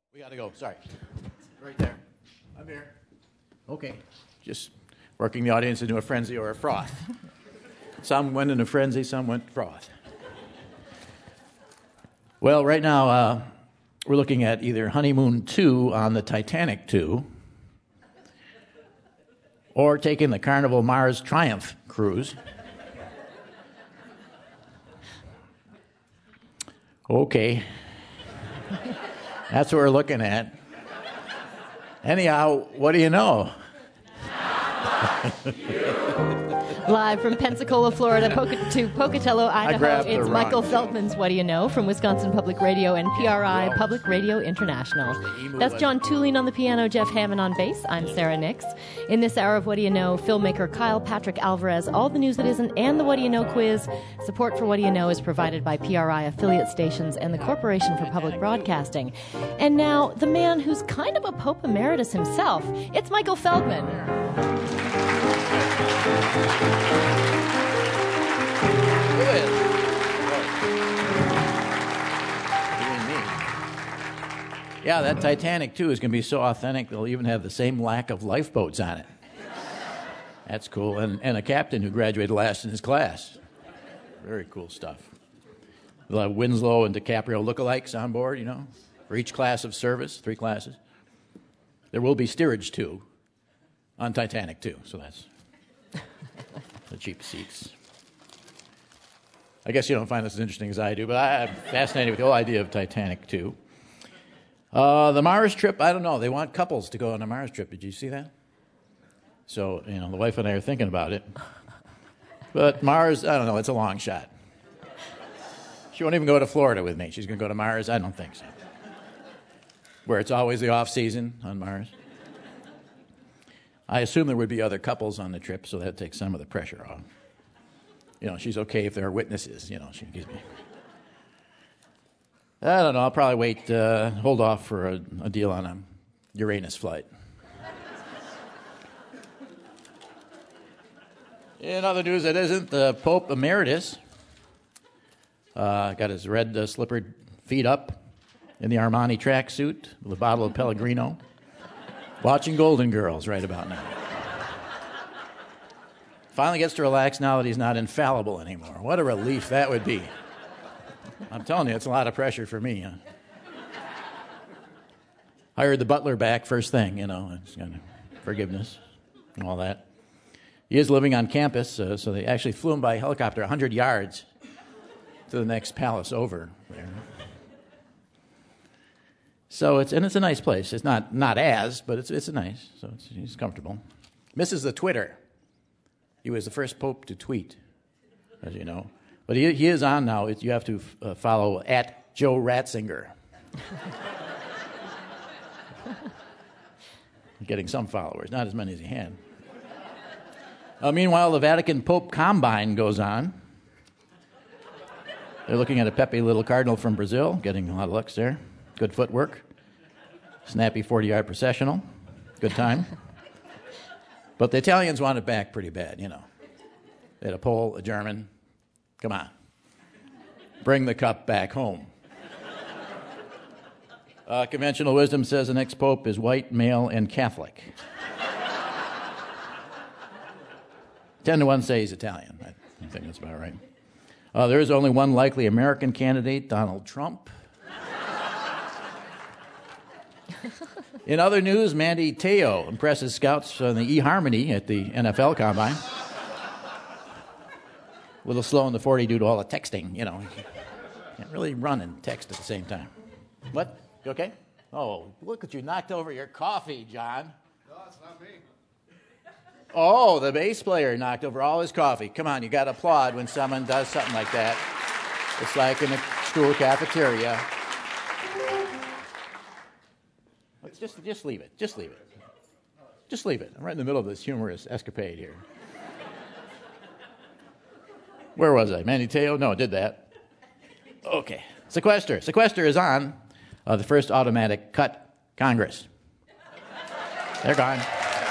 We got to go. Sorry. Right there. I'm here. Okay. Just working the audience into a frenzy or a froth. Some went into frenzy, some went froth. Well, right now, we're looking at either Honeymoon 2 on the Titanic 2 or taking the Carnival Mars Triumph cruise. Okay. That's what we're looking at. Anyhow, what do you know? Live from Pensacola, Florida to Pocatello, Idaho, it's Michael Feldman's What Do You Know from Wisconsin Public Radio and PRI Public Radio International. That's John Tulin on the piano, Jeff Hammond on bass. I'm Sarah Nix. In this hour of What Do You Know, filmmaker Kyle Patrick Alvarez, all the news that isn't, and the What Do You Know quiz. Support for What Do You Know is provided by PRI affiliate stations and the Corporation for Public Broadcasting. And now, the man who's kind of a Pope Emeritus himself, it's Michael Feldman. Yeah, that Titanic, too, is going to be so authentic, they'll even have the same lack of lifeboats on it. That's cool. And a captain who graduated last in his class. Very cool stuff. They'll have Winslow and DiCaprio lookalikes on board, you know, for each class of service, 3 classes. There will be steerage, too, on Titanic, too, so that's the cheap seats. I guess you don't find this as interesting as I do, but I'm fascinated with the whole idea of Titanic, too. The Mars trip, I don't know. They want couples to go on a Mars trip. Did you see that? So, you know, the wife and I are thinking about it. But Mars, I don't know. It's a long shot. She won't even go to Florida with me. She's going to go to Mars? I don't think so. Where it's always the off-season on Mars. I assume there would be other couples on the trip, so that takes some of the pressure off. You know, she's okay if there are witnesses. You know, she gives me... I don't know. I'll probably wait, hold off for a deal on a Uranus flight. In other news that isn't, the Pope Emeritus got his red slippered feet up in the Armani tracksuit with a bottle of Pellegrino, watching Golden Girls right about now. Finally gets to relax now that he's not infallible anymore. What a relief that would be. I'm telling you, it's a lot of pressure for me. Huh? Hired the butler back first thing, you know, it's kind of forgiveness and all that. He is living on campus, so they actually flew him by helicopter 100 yards to the next palace over there. So it's a nice place. It's not as, but it's nice. So he's comfortable. Misses the Twitter. He was the first pope to tweet, as you know. But he is on now. You have to follow at Joe Ratzinger. Getting some followers, not as many as he had. Meanwhile, the Vatican Pope Combine goes on. They're looking at a peppy little cardinal from Brazil, getting a lot of looks there. Good footwork. Snappy 40-yard processional. Good time. But the Italians want it back pretty bad, you know. They had a Pole, a German. Come on. Bring the cup back home. Conventional wisdom says the next pope is white, male, and Catholic. 10 to 1 say he's Italian. I think that's about right. There is only one likely American candidate, Donald Trump. In other news, Mandy Te'o impresses scouts on the eHarmony at the NFL Combine. A little slow in the 40 due to all the texting, you know. Can't really run and text at the same time. What? You okay? Oh, look at you knocked over your coffee, John. No, it's not me. Oh, the bass player knocked over all his coffee. Come on, you got to applaud when someone does something like that. It's like in a school cafeteria. Let's just leave it. Just leave it. Just leave it. I'm right in the middle of this humorous escapade here. Where was I? Mandy Te'o? No, did that. Okay. Sequester. Sequester is on the first automatic cut Congress. They're gone.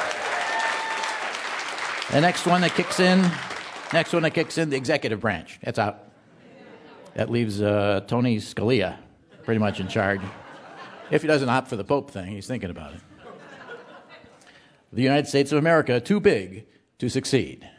The next one that kicks in, the executive branch. That's out. That leaves Tony Scalia pretty much in charge. If he doesn't opt for the Pope thing, he's thinking about it. The United States of America, too big to succeed.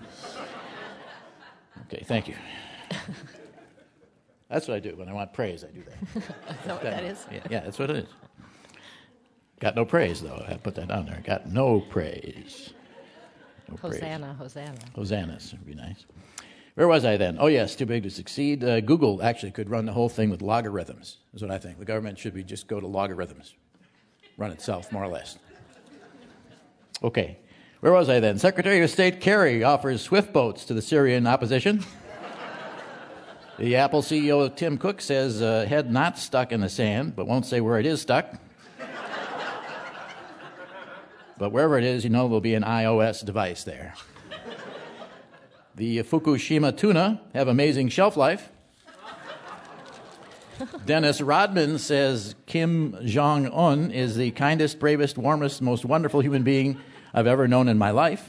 Okay, thank you. That's what I do. When I want praise, I do that. Is that what that is? Yeah, that's what it is. Got no praise, though. I put that down there. Got no praise. No Hosanna, praise. Hosanna. Hosannas would be nice. Where was I then? Oh, yes, too big to succeed. Google actually could run the whole thing with logarithms, is what I think. The government should be just go to logarithms. Run itself, more or less. Okay. Where was I then? Secretary of State Kerry offers swift boats to the Syrian opposition. The Apple CEO, Tim Cook, says head not stuck in the sand, but won't say where it is stuck. But wherever it is, there'll be an iOS device there. The Fukushima tuna have amazing shelf life. Dennis Rodman says Kim Jong-un is the kindest, bravest, warmest, most wonderful human being I've ever known in my life.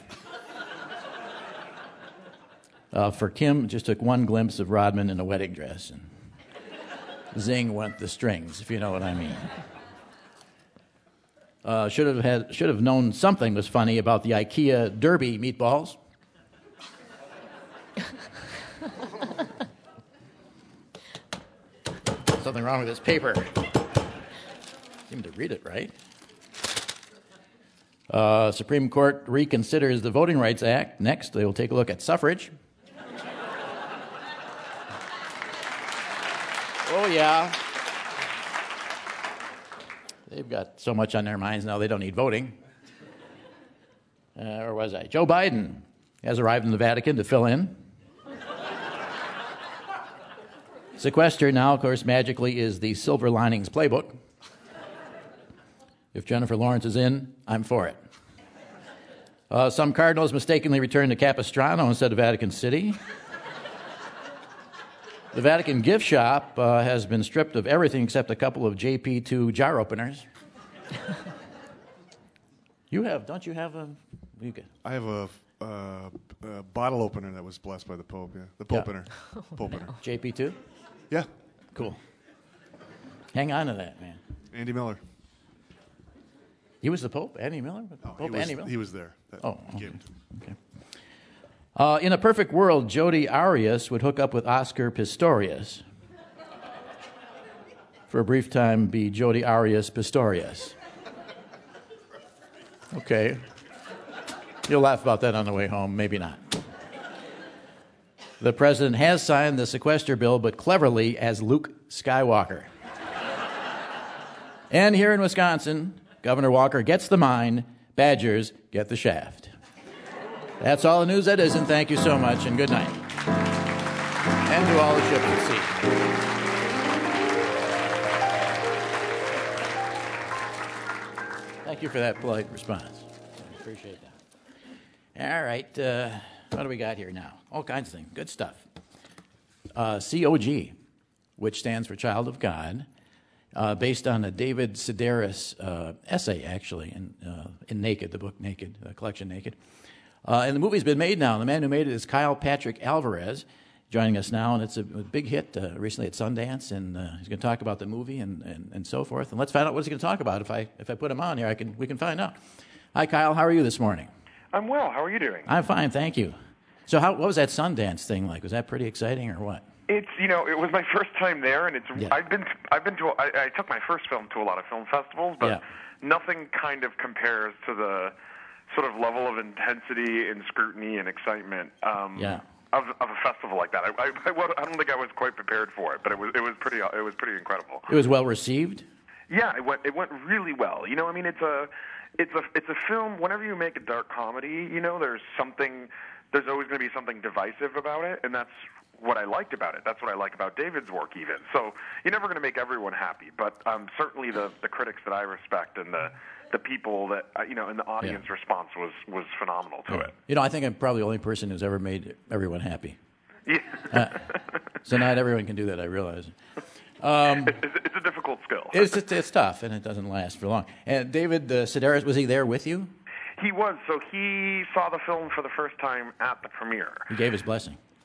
For Kim, just took one glimpse of Rodman in a wedding dress, and zing went the strings, if you know what I mean. Should have known something was funny about the IKEA Derby meatballs. Something wrong with this paper. Seem to read it right. Supreme Court reconsiders the Voting Rights Act. Next, they will take a look at suffrage. Oh, yeah. They've got so much on their minds now they don't need voting. Where was I? Joe Biden has arrived in the Vatican to fill in. Sequester now, of course, magically is the Silver Linings Playbook. If Jennifer Lawrence is in, I'm for it. Some cardinals mistakenly returned to Capistrano instead of Vatican City. The Vatican gift shop has been stripped of everything except a couple of JP2 jar openers. Don't you have a... I have a bottle opener that was blessed by the Pope, yeah. The Popener. Popener. JP2? Yeah. Cool. Hang on to that, man. Andy Miller. He was the Pope? Andy Miller? Andy Miller? He was there. Okay. Gave it to him. Okay. In a perfect world, Jodi Arias would hook up with Oscar Pistorius. For a brief time, be Jodi Arias Pistorius. Okay. You'll laugh about that on the way home. Maybe not. The president has signed the sequester bill, but cleverly as Luke Skywalker. And here in Wisconsin, Governor Walker gets the mine, Badgers get the shaft. That's all the news that isn't. Thank you so much, and good night. And to all the ships at sea. Thank you for that polite response. I appreciate that. All right, what do we got here now? All kinds of things. Good stuff. COG, which stands for Child of God, based on a David Sedaris essay, actually, in Naked, the book Naked, the collection Naked. And the movie's been made now. The man who made it is Kyle Patrick Alvarez, joining us now, and it's a big hit recently at Sundance, and he's going to talk about the movie and so forth. And let's find out what he's going to talk about. If I put him on here, we can find out. Hi, Kyle. How are you this morning? I'm well. How are you doing? I'm fine, thank you. So what was that Sundance thing like? Was that pretty exciting or what? It's it was my first time there, and Yeah. I took my first film to a lot of film festivals, but nothing kind of compares to the sort of level of intensity and scrutiny and excitement of a festival like that. I don't think I was quite prepared for it, but it was pretty incredible. It was well received? Yeah, it went really well. I mean, it's a film. Whenever you make a dark comedy, there's always going to be something divisive about it, and that's what I liked about it. That's what I like about David's work, even. So you're never going to make everyone happy, but certainly the critics that I respect and the people that and the audience response was phenomenal to it. I think I'm probably the only person who's ever made everyone happy. Yeah. So not everyone can do that, I realize. It's a difficult skill. It's tough, and it doesn't last for long. And David Sedaris, was he there with you? He was. So he saw the film for the first time at the premiere. He gave his blessing.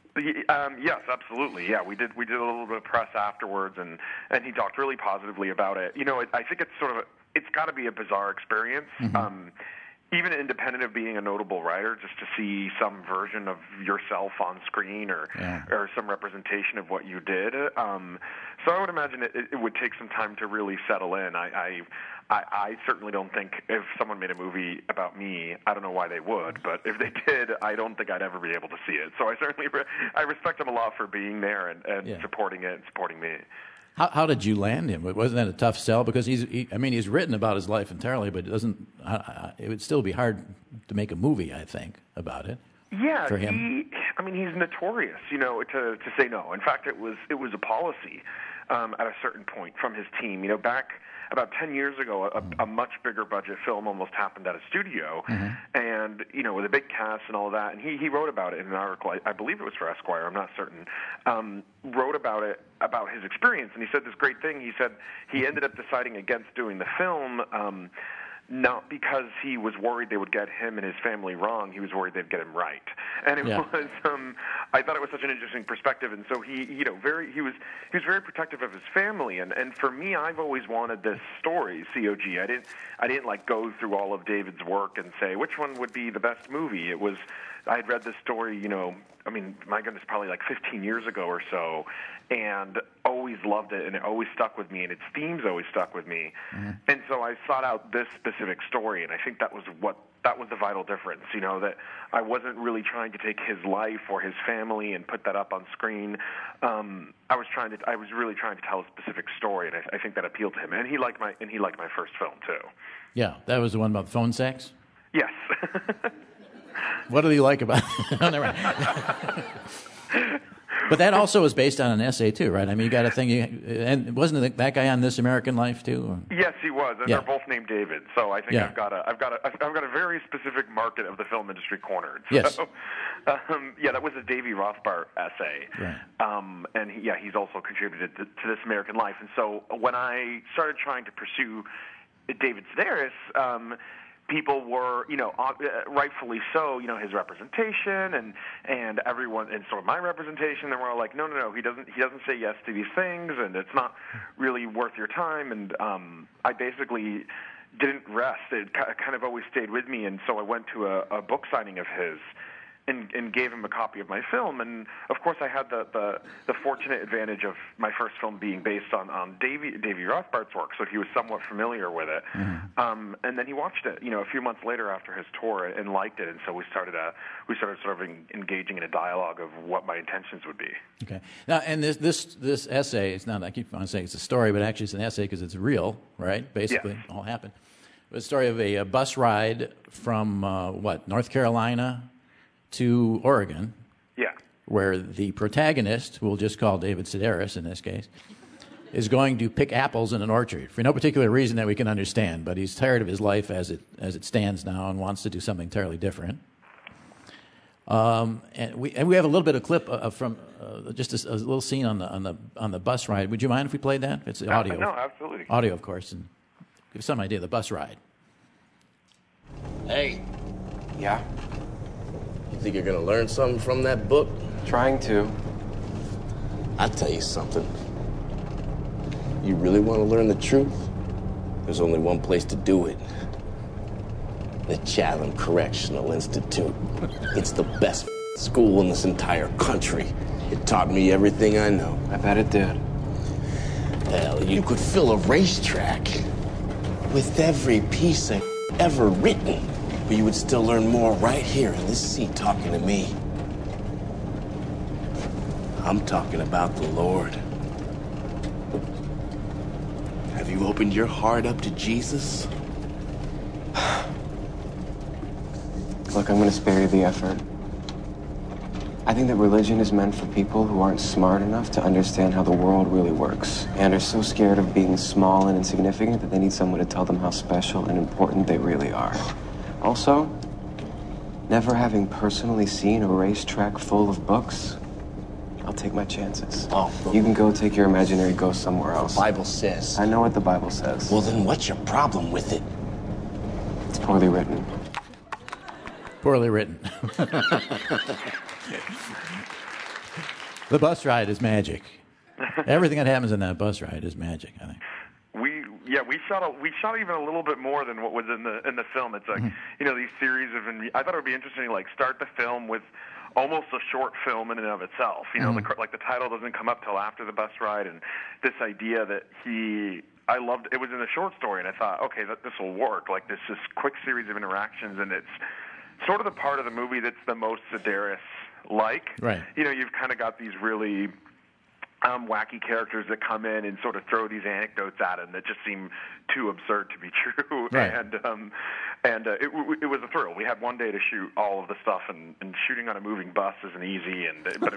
Yes, absolutely. Yeah, we did a little bit of press afterwards, and he talked really positively about it. You know, I think it's got to be a bizarre experience. Mm-hmm. Even independent of being a notable writer, just to see some version of yourself on screen or some representation of what you did. So I would imagine it would take some time to really settle in. I certainly don't think if someone made a movie about me, I don't know why they would, but if they did, I don't think I'd ever be able to see it. So I certainly I respect him a lot for being there and supporting it and supporting me. How did you land him? Wasn't that a tough sell? Because he's written about his life entirely, but it would still be hard to make a movie, I think, about it. Yeah, for him. He's notorious, to say no. In fact, it was a policy at a certain point from his team. Back about 10 years ago, a much bigger budget film almost happened at a studio, and with a big cast and all of that. And he wrote about it in an article. I believe it was for Esquire. I'm not certain. Wrote about it, about his experience, and he said this great thing. He said he ended up deciding against doing the film. Not because he was worried they would get him and his family wrong. He was worried they'd get him right. And it was, I thought it was such an interesting perspective. And so he was very protective of his family. And for me, I've always wanted this story, COG. I didn't like go through all of David's work and say which one would be the best movie. It was, I had read this story, my goodness, probably like 15 years ago or so, and always loved it, and it always stuck with me, and its themes always stuck with me. Mm-hmm. And so I sought out this specific story, and I think that was the vital difference, that I wasn't really trying to take his life or his family and put that up on screen. I was really trying to tell a specific story, and I think that appealed to him. And he liked my first film too. Yeah, that was the one about phone sex? Yes. What did he like about it? But that also was based on an essay too, right? I mean, you got a thing. And wasn't that guy on This American Life too? Or? Yes, he was, and they're both named David. So I think I've got a very specific market of the film industry cornered. So, yes. That was a Davy Rothbart essay. Right. And he's also contributed to This American Life. And so when I started trying to pursue David Sedaris, people were, rightfully so, his representation and everyone, and sort of my representation. They were all like, no, he doesn't say yes to these things, and it's not really worth your time. And I basically didn't rest. It kind of always stayed with me, and so I went to a book signing of his and gave him a copy of my film. And of course, I had the fortunate advantage of my first film being based on Davy Rothbart's work, so he was somewhat familiar with it. Mm-hmm. And then he watched it, a few months later after his tour, and liked it. And so we started sort of engaging in a dialogue of what my intentions would be. Okay. Now, and this essay, it's not. I keep on saying it's a story, but actually it's an essay because it's real, right? Basically, it all happened. It was a story of a bus ride from North Carolina to Oregon, where the protagonist, who we'll just call David Sedaris in this case, is going to pick apples in an orchard for no particular reason that we can understand, but he's tired of his life as it stands now and wants to do something entirely different. And we have a little bit of clip from just a little scene on the bus ride. Would you mind if we played that? It's audio. No, absolutely. Audio, of course, and give some idea of the bus ride. Hey. Yeah? You think you're gonna learn something from that book? Trying to. I'll tell you something. You really want to learn the truth? There's only one place to do it. The Chatham Correctional Institute. It's the best school in this entire country. It taught me everything I know. I bet it did. Hell, you could fill a racetrack with every piece of ever written. But you would still learn more right here in this seat talking to me. I'm talking about the Lord. Have you opened your heart up to Jesus? Look, I'm gonna spare you the effort. I think that religion is meant for people who aren't smart enough to understand how the world really works and are so scared of being small and insignificant that they need someone to tell them how special and important they really are. Also, never having personally seen a racetrack full of books, I'll take my chances. Oh, you can go take your imaginary ghost somewhere else. The Bible says. I know what the Bible says. Well, then what's your problem with it? It's poorly written. Poorly written. The bus ride is magic. Everything that happens in that bus ride is magic, I think. We shot even a little bit more than what was in the film. It's like these series of. I thought it would be interesting to start the film with almost a short film in and of itself. The title doesn't come up till after the bus ride, and this idea that I loved it was in a short story, and I thought, okay, this will work. Like this quick series of interactions, and it's sort of the part of the movie that's the most Sedaris-like. Right. You've kind of got these really wacky characters that come in and sort of throw these anecdotes at him that just seem too absurd to be true. Right. And it was a thrill. We had one day to shoot all of the stuff, and shooting on a moving bus isn't easy. But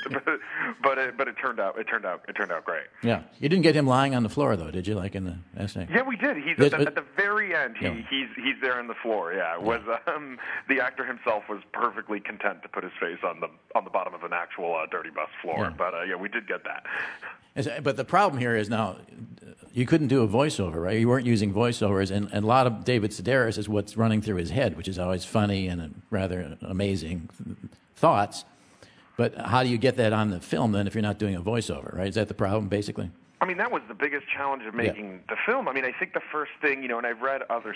it turned out great. Yeah, you didn't get him lying on the floor though, did you? Like in the essay? Yeah, we did. He's at the very end. He's there on the floor. Yeah, it was the actor himself was perfectly content to put his face on the bottom of an actual dirty bus floor. Yeah. But we did get that. But the problem here is now you couldn't do a voiceover, right? You weren't using voiceovers, and a lot of David Sedaris is what's running through his head, which is always funny and rather amazing thoughts. But how do you get that on the film then if you're not doing a voiceover, right? Is that the problem, basically? I mean, that was the biggest challenge of making the film. I mean, I think the first thing, and I've read other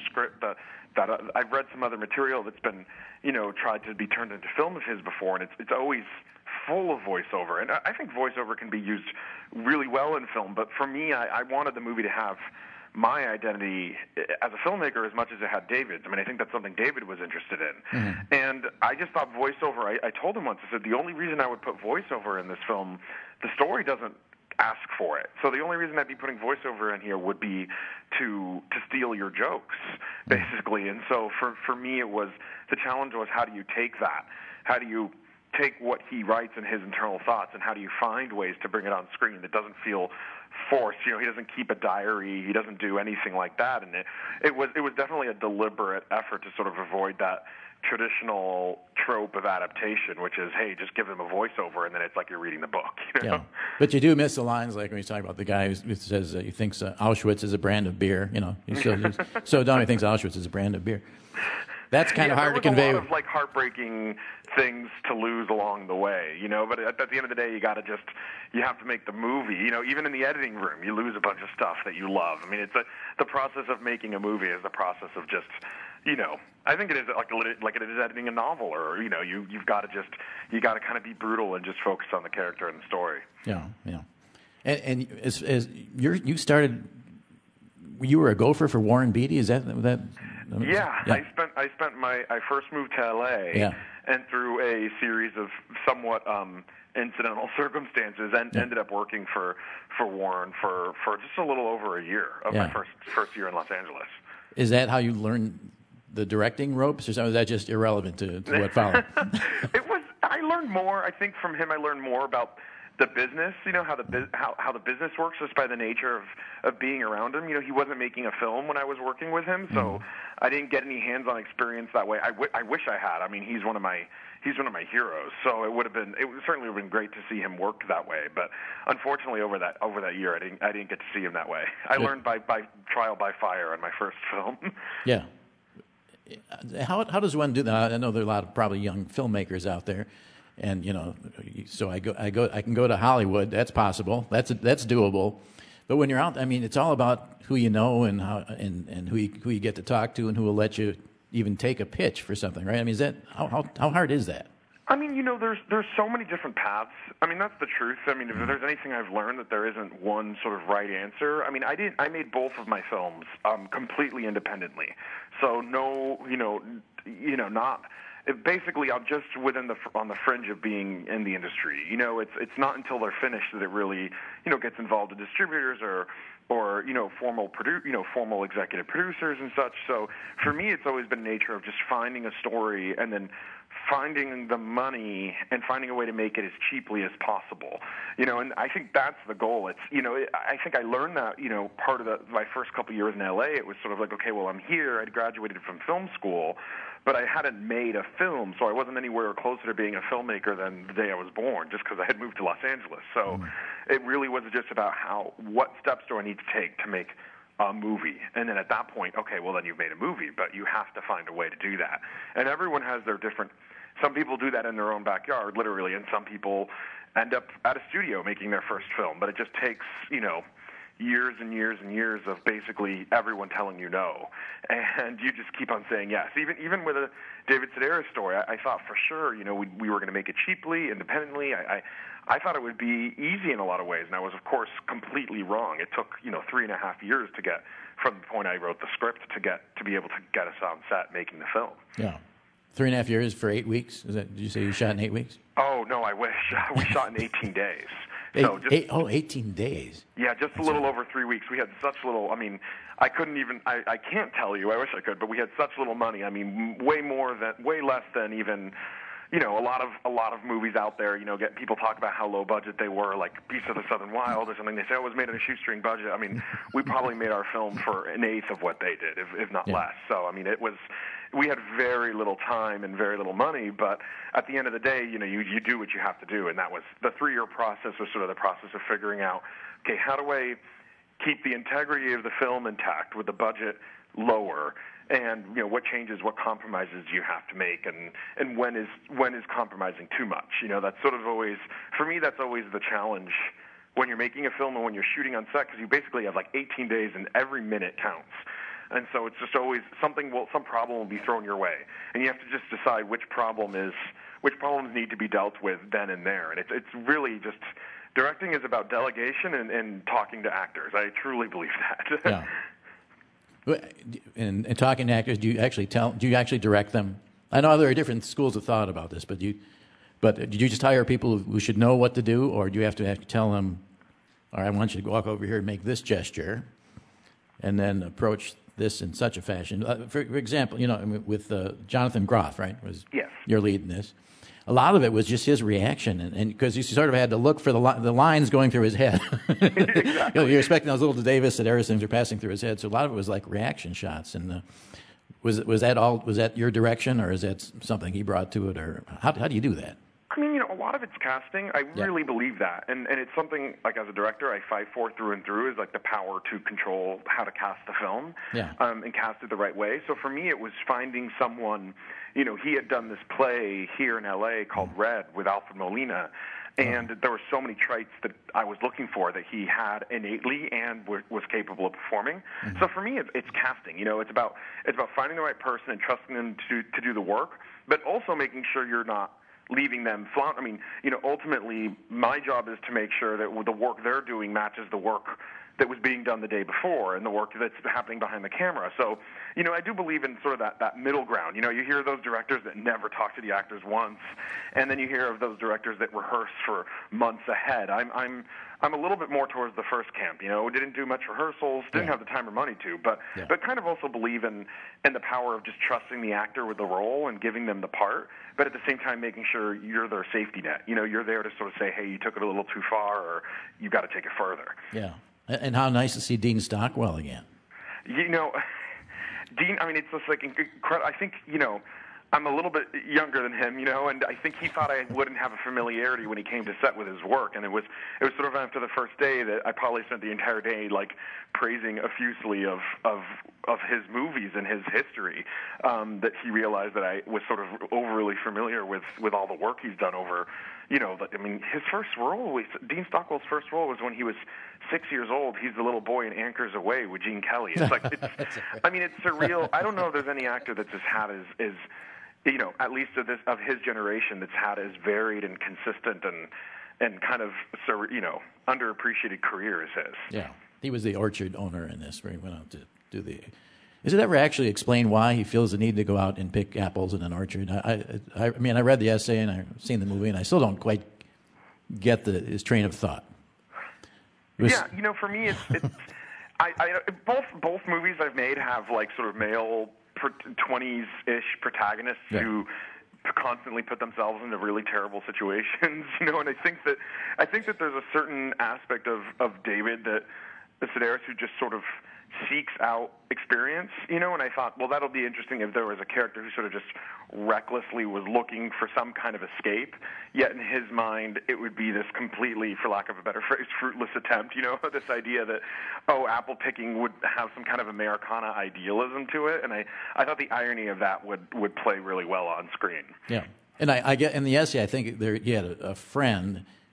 I've read some other material that's been, tried to be turned into film of his before, and it's always full of voiceover. And I think voiceover can be used really well in film, but for me, I wanted the movie to have my identity as a filmmaker as much as it had David's. I mean, I think that's something David was interested in. Mm-hmm. And I just thought voiceover, I told him once, I said, the only reason I would put voiceover in this film, the story doesn't ask for it. So the only reason I'd be putting voiceover in here would be to steal your jokes, basically. And so for me, the challenge was, how do you take that? How do you take what he writes in his internal thoughts, and how do you find ways to bring it on screen that doesn't feel forced? He doesn't keep a diary. He doesn't do anything like that. And it was definitely a deliberate effort to sort of avoid that traditional trope of adaptation, which is, hey, just give them a voiceover, and then it's like you're reading the book. Yeah, but you do miss the lines, like when he's talking about the guy who says he thinks Auschwitz is a brand of beer. He's so dumb he thinks Auschwitz is a brand of beer. That's kind of hard to convey. There was a lot of heartbreaking things to lose along the way, But at the end of the day, you have to make the movie. Even in the editing room, you lose a bunch of stuff that you love. I mean, the process of making a movie is the process of just, I think it is like it is editing a novel, or you've got to kind of be brutal and just focus on the character and the story. Yeah. And as you started, you were a gopher for Warren Beatty. Is that? Yeah. I first moved to LA, and through a series of somewhat incidental circumstances, and ended up working for Warren for just a little over a year of my first year in Los Angeles. Is that how you learned the directing ropes, or was that just irrelevant to what followed? I learned more. I think from him, I learned more about the business, how the business works, just by the nature of being around him. He wasn't making a film when I was working with him, so I didn't get any hands-on experience that way. I wish I had. I mean, he's one of my heroes, so it certainly would have been great to see him work that way. But unfortunately, over that year, I didn't get to see him that way. I learned by trial by fire on my first film. Yeah. How does one do that? I know there are a lot of probably young filmmakers out there. And so I can go to Hollywood. That's possible. That's doable. But when you're out, I mean, it's all about who you know and how and who you get to talk to and who will let you even take a pitch for something, right? I mean, is that how hard is that? I mean, there's so many different paths. I mean, that's the truth. I mean, if there's anything I've learned, that there isn't one sort of right answer. I mean, I made both of my films completely independently. So not. Basically, I'm just on the fringe of being in the industry. It's not until they're finished that it really, gets involved with distributors or formal executive producers and such. So for me, it's always been nature of just finding a story and then finding the money and finding a way to make it as cheaply as possible. And I think that's the goal. It's, I think I learned that, part of my first couple of years in LA, it was sort of like, okay, well, I'm here. I'd graduated from film school, but I hadn't made a film, so I wasn't anywhere closer to being a filmmaker than the day I was born, just because I had moved to Los Angeles. So it really was just about what steps do I need to take to make a movie. And then at that point, okay, well, then you've made a movie, but you have to find a way to do that. And everyone has their different. Some people do that in their own backyard, literally, and some people end up at a studio making their first film. But it just takes, years and years and years of basically everyone telling you no, and you just keep on saying yes. Even with a David Sedaris story, I thought for sure, we were going to make it cheaply, independently. I thought it would be easy in a lot of ways, and I was, of course, completely wrong. It took 3.5 years to get from the point I wrote the script to be able to get us on set making the film. Yeah. 3.5 years for 8 weeks? Did you say you shot in 8 weeks? Oh, no, I wish. We shot in 18 days. 18 days. Yeah, just a little over 3 weeks. We had such little, I couldn't even, I can't tell you, I wish I could, but we had such little money. Way less than even, a lot of movies out there, get people talk about how low budget they were, like Beasts of the Southern Wild or something. They say it was made on a shoestring budget. We probably made our film for an eighth of what they did, if not less. So, we had very little time and very little money, but at the end of the day, you do what you have to do, and that was the 3-year process. Was sort of the process of figuring out, okay, how do I keep the integrity of the film intact with the budget lower, and what changes, what compromises do you have to make, and when is compromising too much? That's sort of always, for me, that's always the challenge when you're making a film and when you're shooting on set, because you basically have like 18 days and every minute counts. And so it's just always some problem will be thrown your way, and you have to just decide which problems need to be dealt with then and there. And it's really just, directing is about delegation and talking to actors. I truly believe that. Yeah. And talking to actors, do you actually direct them? I know there are different schools of thought about this, but did you just hire people who should know what to do, or do you have to tell them, all right, I want you to walk over here and make this gesture, and then approach this in such a fashion? For example, with Jonathan Groff, right? Was yes. Your lead in this. A lot of it was just his reaction, and because you sort of had to look for the lines going through his head. Exactly. You're expecting those little Davis Sedaris things are passing through his head, so a lot of it was like reaction shots. And was that your direction, or is that something he brought to it, or how do you do that? A lot of it's casting. I really believe that. And it's something, like, as a director, I fight for through and through, is like the power to control how to cast the film and cast it the right way. So for me, it was finding someone, he had done this play here in L.A. called Red with Alfred Molina, and there were so many traits that I was looking for that he had innately and was capable of performing. Mm-hmm. So for me, it's casting. It's about finding the right person and trusting them to do the work, but also making sure you're not leaving them flaunt. Ultimately, my job is to make sure that the work they're doing matches the work that was being done the day before and the work that's happening behind the camera. So, I do believe in sort of that middle ground. You hear those directors that never talk to the actors once, and then you hear of those directors that rehearse for months ahead. I'm a little bit more towards the first camp. Didn't do much rehearsals, didn't have the time or money to, but kind of also believe in the power of just trusting the actor with the role and giving them the part, but at the same time making sure you're their safety net. You're there to sort of say, hey, you took it a little too far, or you've got to take it further. Yeah. And how nice to see Dean Stockwell again. Dean, it's just like incredible. I think, I'm a little bit younger than him, and I think he thought I wouldn't have a familiarity when he came to set with his work, and it was sort of after the first day that I probably spent the entire day like praising effusively of his movies and his history, that he realized that I was sort of overly familiar with all the work he's done over, his first role, Dean Stockwell's first role was when he was 6 years old. He's the little boy in Anchors Away with Gene Kelly. It's like, it's surreal. I don't know if there's any actor that's just had as at least of his generation, that's had as varied and consistent and kind of underappreciated career as his. Yeah, he was the orchard owner in this, where he went out to do the. Is it ever actually explained why he feels the need to go out and pick apples in an orchard? I read the essay and I've seen the movie, and I still don't quite get his train of thought. For me, it's both movies I've made have like sort of male 20s-ish protagonists who constantly put themselves into really terrible situations, and I think that there's a certain aspect of David that Sedaris who just sort of seeks out experience, and I thought, well, that'll be interesting if there was a character who sort of just recklessly was looking for some kind of escape, yet in his mind it would be this completely, for lack of a better phrase, fruitless attempt, this idea that, apple picking would have some kind of Americana idealism to it, and I thought the irony of that would play really well on screen. Yeah, and I get in the essay, I think he had a friend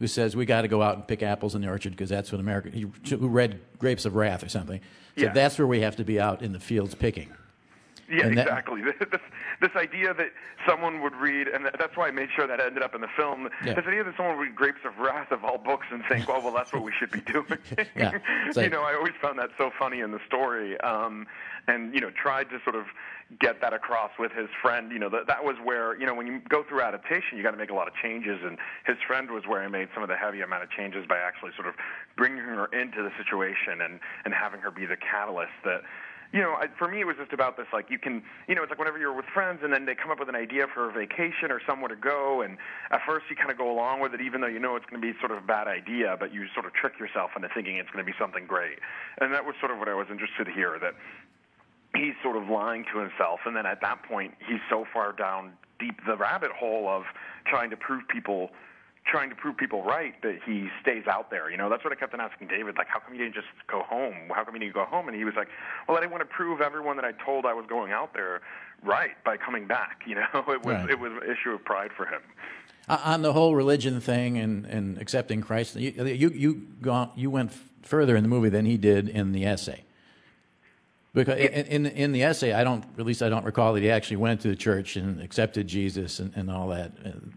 who says we got to go out and pick apples in the orchard because that's what America. Who read Grapes of Wrath or something. So that's where we have to be out in the fields picking. Yeah, exactly. This idea that someone would read, and that's why I made sure that ended up in the film, this idea that someone would read Grapes of Wrath of all books and think, oh, well, that's what we should be doing. Like, I always found that so funny in the story, and, tried to sort of get that across with his friend. That was where, when you go through adaptation, you got to make a lot of changes, and his friend was where I made some of the heavy amount of changes by actually sort of bringing her into the situation and having her be the catalyst that, for me, it was just about this, like, you can, it's like whenever you're with friends and then they come up with an idea for a vacation or somewhere to go, and at first you kind of go along with it even though it's going to be sort of a bad idea, but you sort of trick yourself into thinking it's going to be something great. And that was sort of what I was interested to hear, that he's sort of lying to himself, and then at that point he's so far down deep the rabbit hole of trying to prove people right that he stays out there. That's what I kept on asking David, like, how come you didn't just go home? How come you didn't go home? And he was like, well, I didn't want to prove everyone that I told I was going out there right by coming back. It was an issue of pride for him. On the whole religion thing and accepting Christ, you went further in the movie than he did in the essay. Because in the essay, I don't recall that he actually went to the church and accepted Jesus and all that.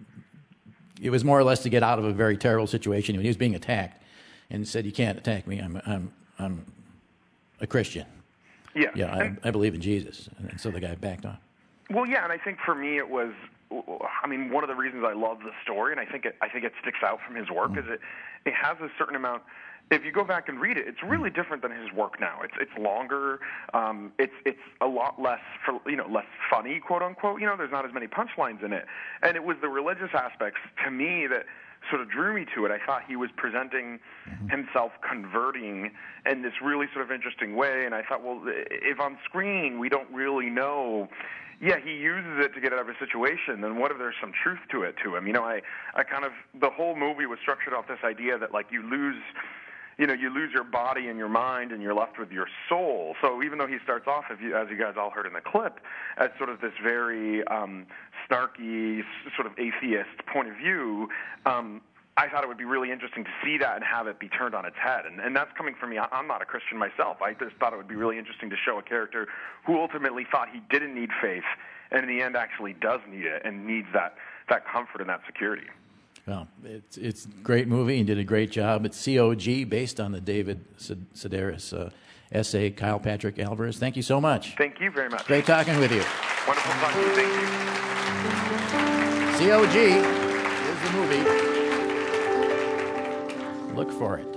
It was more or less to get out of a very terrible situation. He was being attacked, and said, "You can't attack me. I'm a Christian. Yeah, I believe in Jesus." And so the guy backed off. Well, yeah, and I think for me it was. I mean, one of the reasons I love the story, and I think it sticks out from his work, is it has a certain amount. If you go back and read it, it's really different than his work now. It's longer. It's a lot less less funny, quote unquote. There's not as many punchlines in it, and it was the religious aspects to me that sort of drew me to it. I thought he was presenting himself converting in this really sort of interesting way, and I thought, well, if on screen we don't really know. Yeah, he uses it to get out of a situation, then what if there's some truth to it to him? I kind of, the whole movie was structured off this idea that, like, you lose your body and your mind, and you're left with your soul. So even though he starts off, as you guys all heard in the clip, as sort of this very snarky, sort of atheist point of view, I thought it would be really interesting to see that and have it be turned on its head. And that's coming from me. I'm not a Christian myself. I just thought it would be really interesting to show a character who ultimately thought he didn't need faith, and in the end actually does need it and needs that comfort and that security. Well, it's a great movie. He did a great job. It's COG, based on the David Sedaris essay. Kyle Patrick Alvarez, thank you so much. Thank you very much. Great talking with you. Wonderful talking to you. Thank you. COG is the movie. Look for it.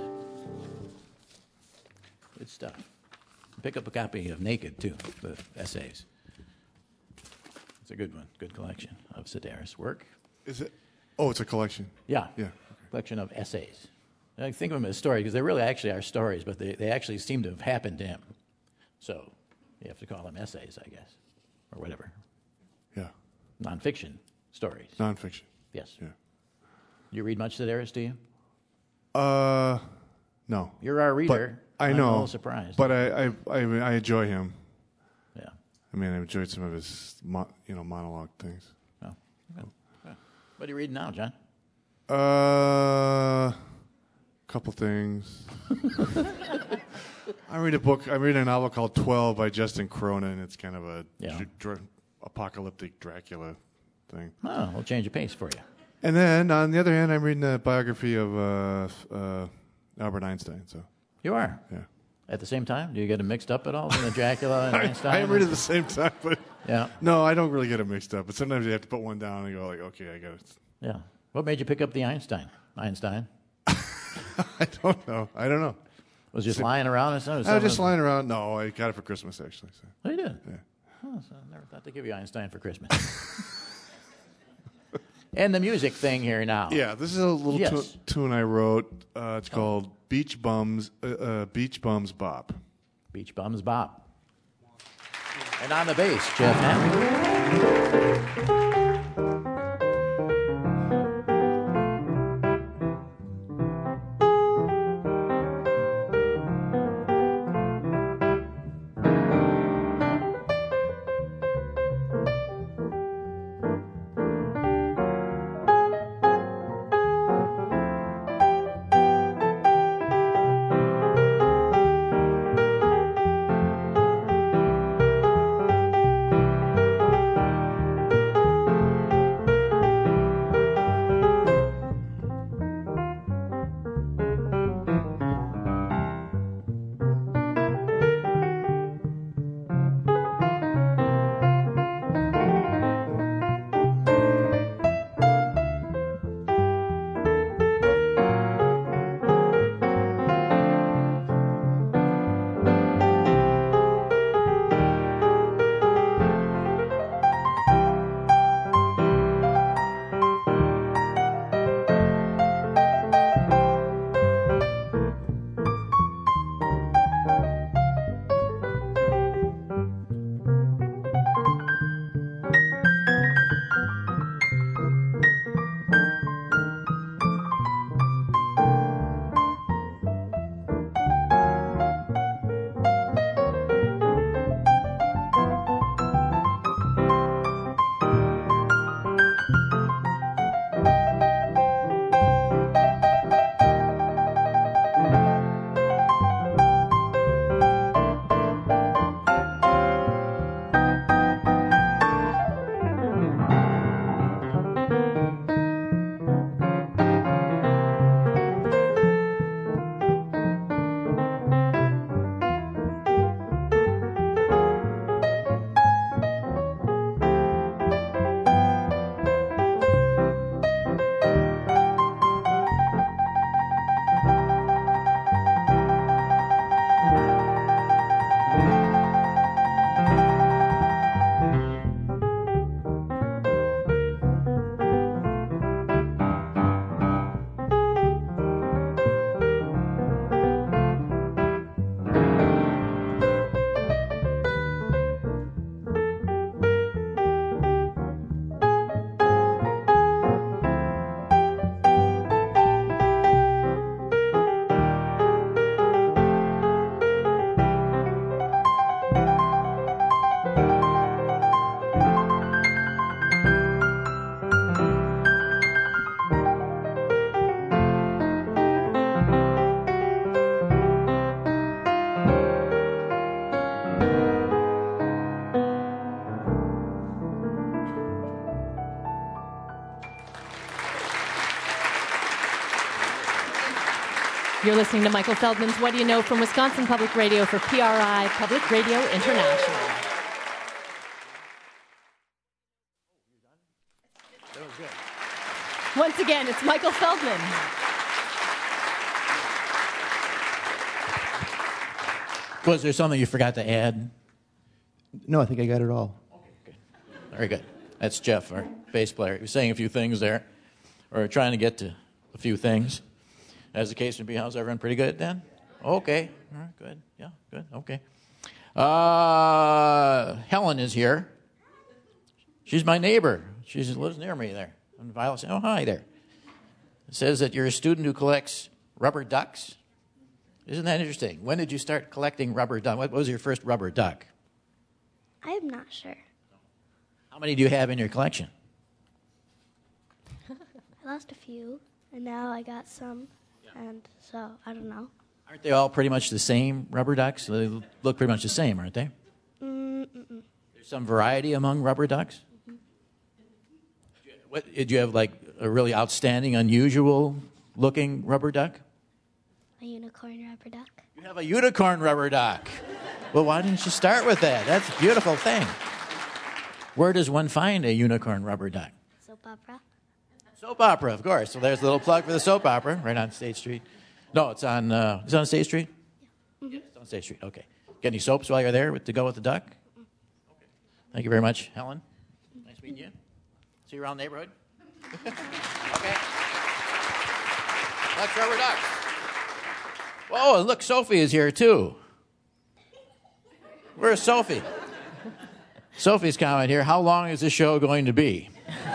Good stuff. Pick up a copy of Naked, too, the essays. It's a good one. Good collection of Sedaris' work. Is it? Oh, it's a collection. Yeah. Yeah. Collection of essays. I think of them as stories because they really actually are stories, but they actually seem to have happened to him. So you have to call them essays, I guess, or whatever. Yeah. Nonfiction stories. Nonfiction. Yes. Yeah. You read much Sedaris, do you? No. You're our reader. But I know. I'm a little surprised. But I enjoy him. Yeah. I mean, I enjoyed some of his monologue things. Oh. Okay. What are you reading now, John? Couple things. I'm reading a novel called 12 by Justin Cronin. It's kind of a apocalyptic Dracula thing. Oh, we'll change the pace for you. And then, on the other hand, I'm reading a biography of Albert Einstein. So you are? Yeah. At the same time? Do you get them mixed up at all in the Dracula and Einstein? I read it at the same time, but yeah. No, I don't really get them mixed up. But sometimes you have to put one down and go like, okay, I got it. Yeah. What made you pick up the Einstein? I don't know. Was it just lying around or something? I was just lying around. No, I got it for Christmas, actually. So. Oh, you did? Yeah. Oh, so I never thought to give you Einstein for Christmas. And the music thing here now. Yeah, this is a little tune I wrote. It's called Beach Bums Bop. Beach Bums Bop. And on the bass, Jeff Hammond. You're listening to Michael Feldman's What Do You Know from Wisconsin Public Radio for PRI, Public Radio International. That was good. Once again, it's Michael Feldman. Was there something you forgot to add? No, I think I got it all. Okay, good. Very good. That's Jeff, our bass player. He was saying a few things there, or trying to get to a few things. As the case may be, how's everyone? Pretty good then? Okay. All right, good. Yeah, good. Okay. Helen is here. She's my neighbor. She lives near me there. And Violet said, oh, hi there. It says that you're a student who collects rubber ducks. Isn't that interesting? When did you start collecting rubber ducks? What was your first rubber duck? I am not sure. How many do you have in your collection? I lost a few, and now I got some, and so I don't know. Aren't they all pretty much the same rubber ducks? They look pretty much the same, aren't they? Mm-mm. There's some variety among rubber ducks? Mm-hmm. Did you have like a really outstanding, unusual-looking rubber duck? A unicorn rubber duck. You have a unicorn rubber duck. Well, why didn't you start with that? That's a beautiful thing. Where does one find a unicorn rubber duck? Soap opera. Soap opera, of course. So there's a little plug for the soap opera right on State Street. No, it's on. Is it on State Street? Yeah. Mm-hmm. It's on State Street. Okay. Get any soaps while you're there to go with the duck? Mm-hmm. Okay. Thank you very much, Helen. Nice meeting you. See you around the neighborhood. Okay. That's rubber ducks. Whoa, look, Sophie is here too. Where's Sophie? Sophie's comment here. How long is this show going to be?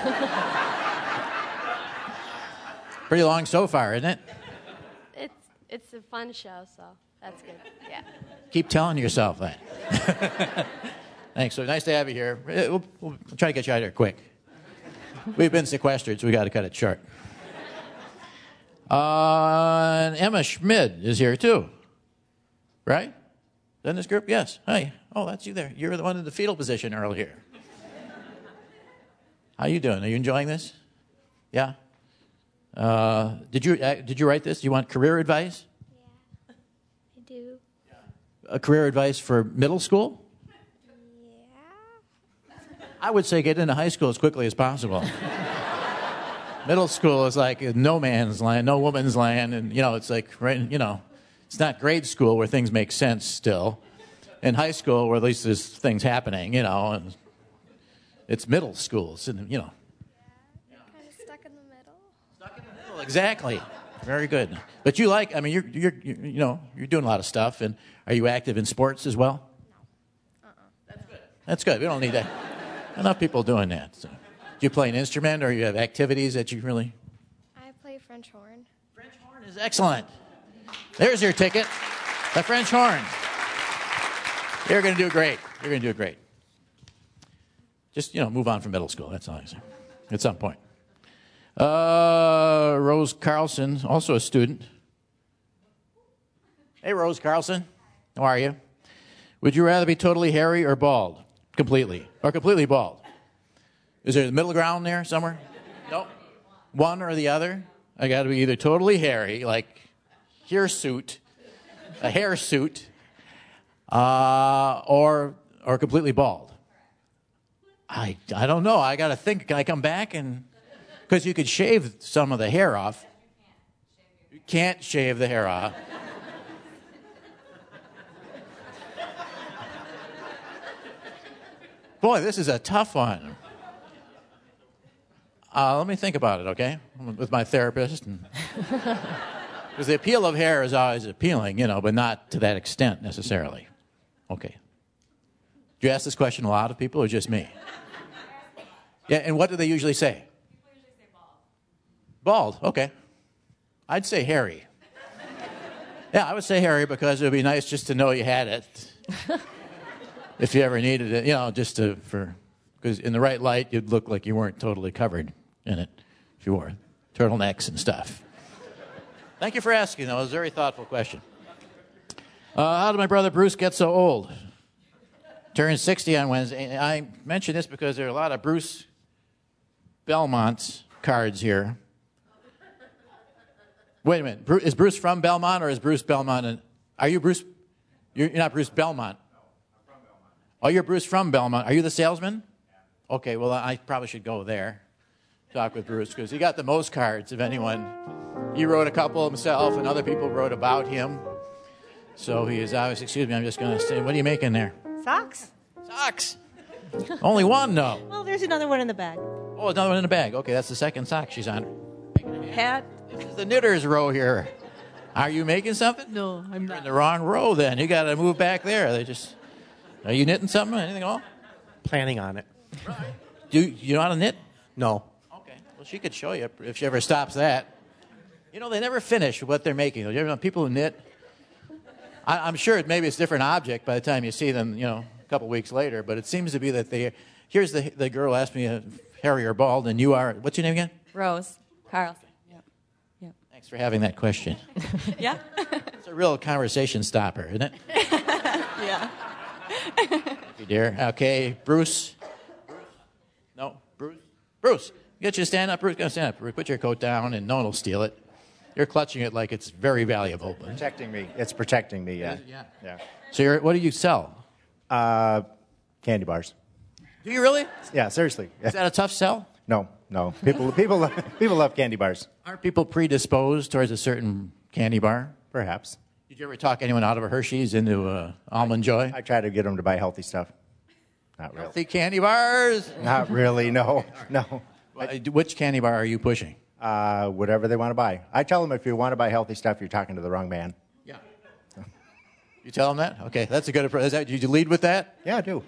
Pretty long so far, isn't it? It's a fun show, so that's good. Yeah. Keep telling yourself that. Thanks. So nice to have you here. We'll try to get you out of here quick. We've been sequestered, so we got to cut it short. And Emma Schmid is here too, right? In this group? Yes. Hi. Oh, that's you there. You're the one in the fetal position earlier. How you doing? Are you enjoying this? Yeah. Did you write this? Do you want career advice? Yeah, I do. A career advice for middle school? Yeah. I would say get into high school as quickly as possible. Middle school is like no man's land, no woman's land, and it's like it's not grade school where things make sense still. In high school, where at least there's things happening, and it's middle school, so, Kind of stuck in the middle. Stuck in the middle, exactly. Very good. But you're doing a lot of stuff, and are you active in sports as well? No. That's good. That's good. We don't need that. Enough people doing that. So. Do you play an instrument, or you have activities that you really? I play French horn. French horn is excellent. There's your ticket. The French horn. You're going to do great. You're going to do great. Just, move on from middle school. That's all I say. At some point. Rose Carlson, also a student. Hey, Rose Carlson. How are you? Would you rather be totally hairy or bald? Completely. Or completely bald? Is there a middle ground there somewhere? Nope. One or the other? I got to be either totally hairy, like hirsute, a hair suit, or completely bald. I don't know. I got to think. Can I come back and because you could shave some of the hair off. You can't shave the hair off. Boy, this is a tough one. Let me think about it, okay? With my therapist. Because the appeal of hair is always appealing, but not to that extent necessarily. Okay. Do you ask this question a lot of people or just me? Yeah, and what do they usually say? People usually say bald. Bald, okay. I'd say hairy. Yeah, I would say hairy because it would be nice just to know you had it. If you ever needed it, because in the right light, you'd look like you weren't totally covered in it if you wore turtlenecks and stuff. Thank you for asking, though. It was a very thoughtful question. How did my brother Bruce get so old? Turned 60 on Wednesday. I mention this because there are a lot of Bruce Belmont's cards here. Wait a minute. Is Bruce from Belmont or is Bruce Belmont? Are you Bruce? You're not Bruce Belmont. No, I'm from Belmont. Oh, you're Bruce from Belmont. Are you the salesman? Yeah. Okay, well, I probably should go there. Talk with Bruce because he got the most cards of anyone. He wrote a couple himself and other people wrote about him. So he is obviously, excuse me, I'm just going to say, what are you making there? Socks. Socks. Only one, no. Well, there's another one in the bag. Oh, another one in the bag. Okay, that's the second sock she's on. Hat. This is the knitter's row here. Are you making something? No, I'm You're not. in the wrong row then. You got to move back there. Are you knitting something? Anything at all? Planning on it. Right. Do you know how to knit? No. Okay. Well, she could show you if she ever stops that. You know, they never finish what they're making. You ever know people who knit? I'm sure maybe it's a different object by the time you see them, a couple weeks later, but it seems to be that here's the girl asked me, hairy or bald, and you are, what's your name again? Rose Carlson. Yep. Thanks for having that question. Yeah. It's a real conversation stopper, isn't it? Yeah. Thank you, dear. Okay, Bruce. No, Bruce. Bruce, get you to stand up. Bruce, go stand up. Bruce, put your coat down, and no one will steal it. You're clutching it like it's very valuable. Protecting me. It's protecting me, yeah. Yeah. So what do you sell? Candy bars. Do you really? Yeah, seriously. Is that a tough sell? No. People love candy bars. Aren't people predisposed towards a certain candy bar? Perhaps. Did you ever talk anyone out of a Hershey's into Almond Joy? I try to get them to buy healthy stuff. Not really. Healthy candy bars? Not really, no. Which candy bar are you pushing? Whatever they want to buy. I tell them if you want to buy healthy stuff, you're talking to the wrong man. Yeah. You tell them that? Okay, that's a good approach. Did you lead with that? Yeah, I do.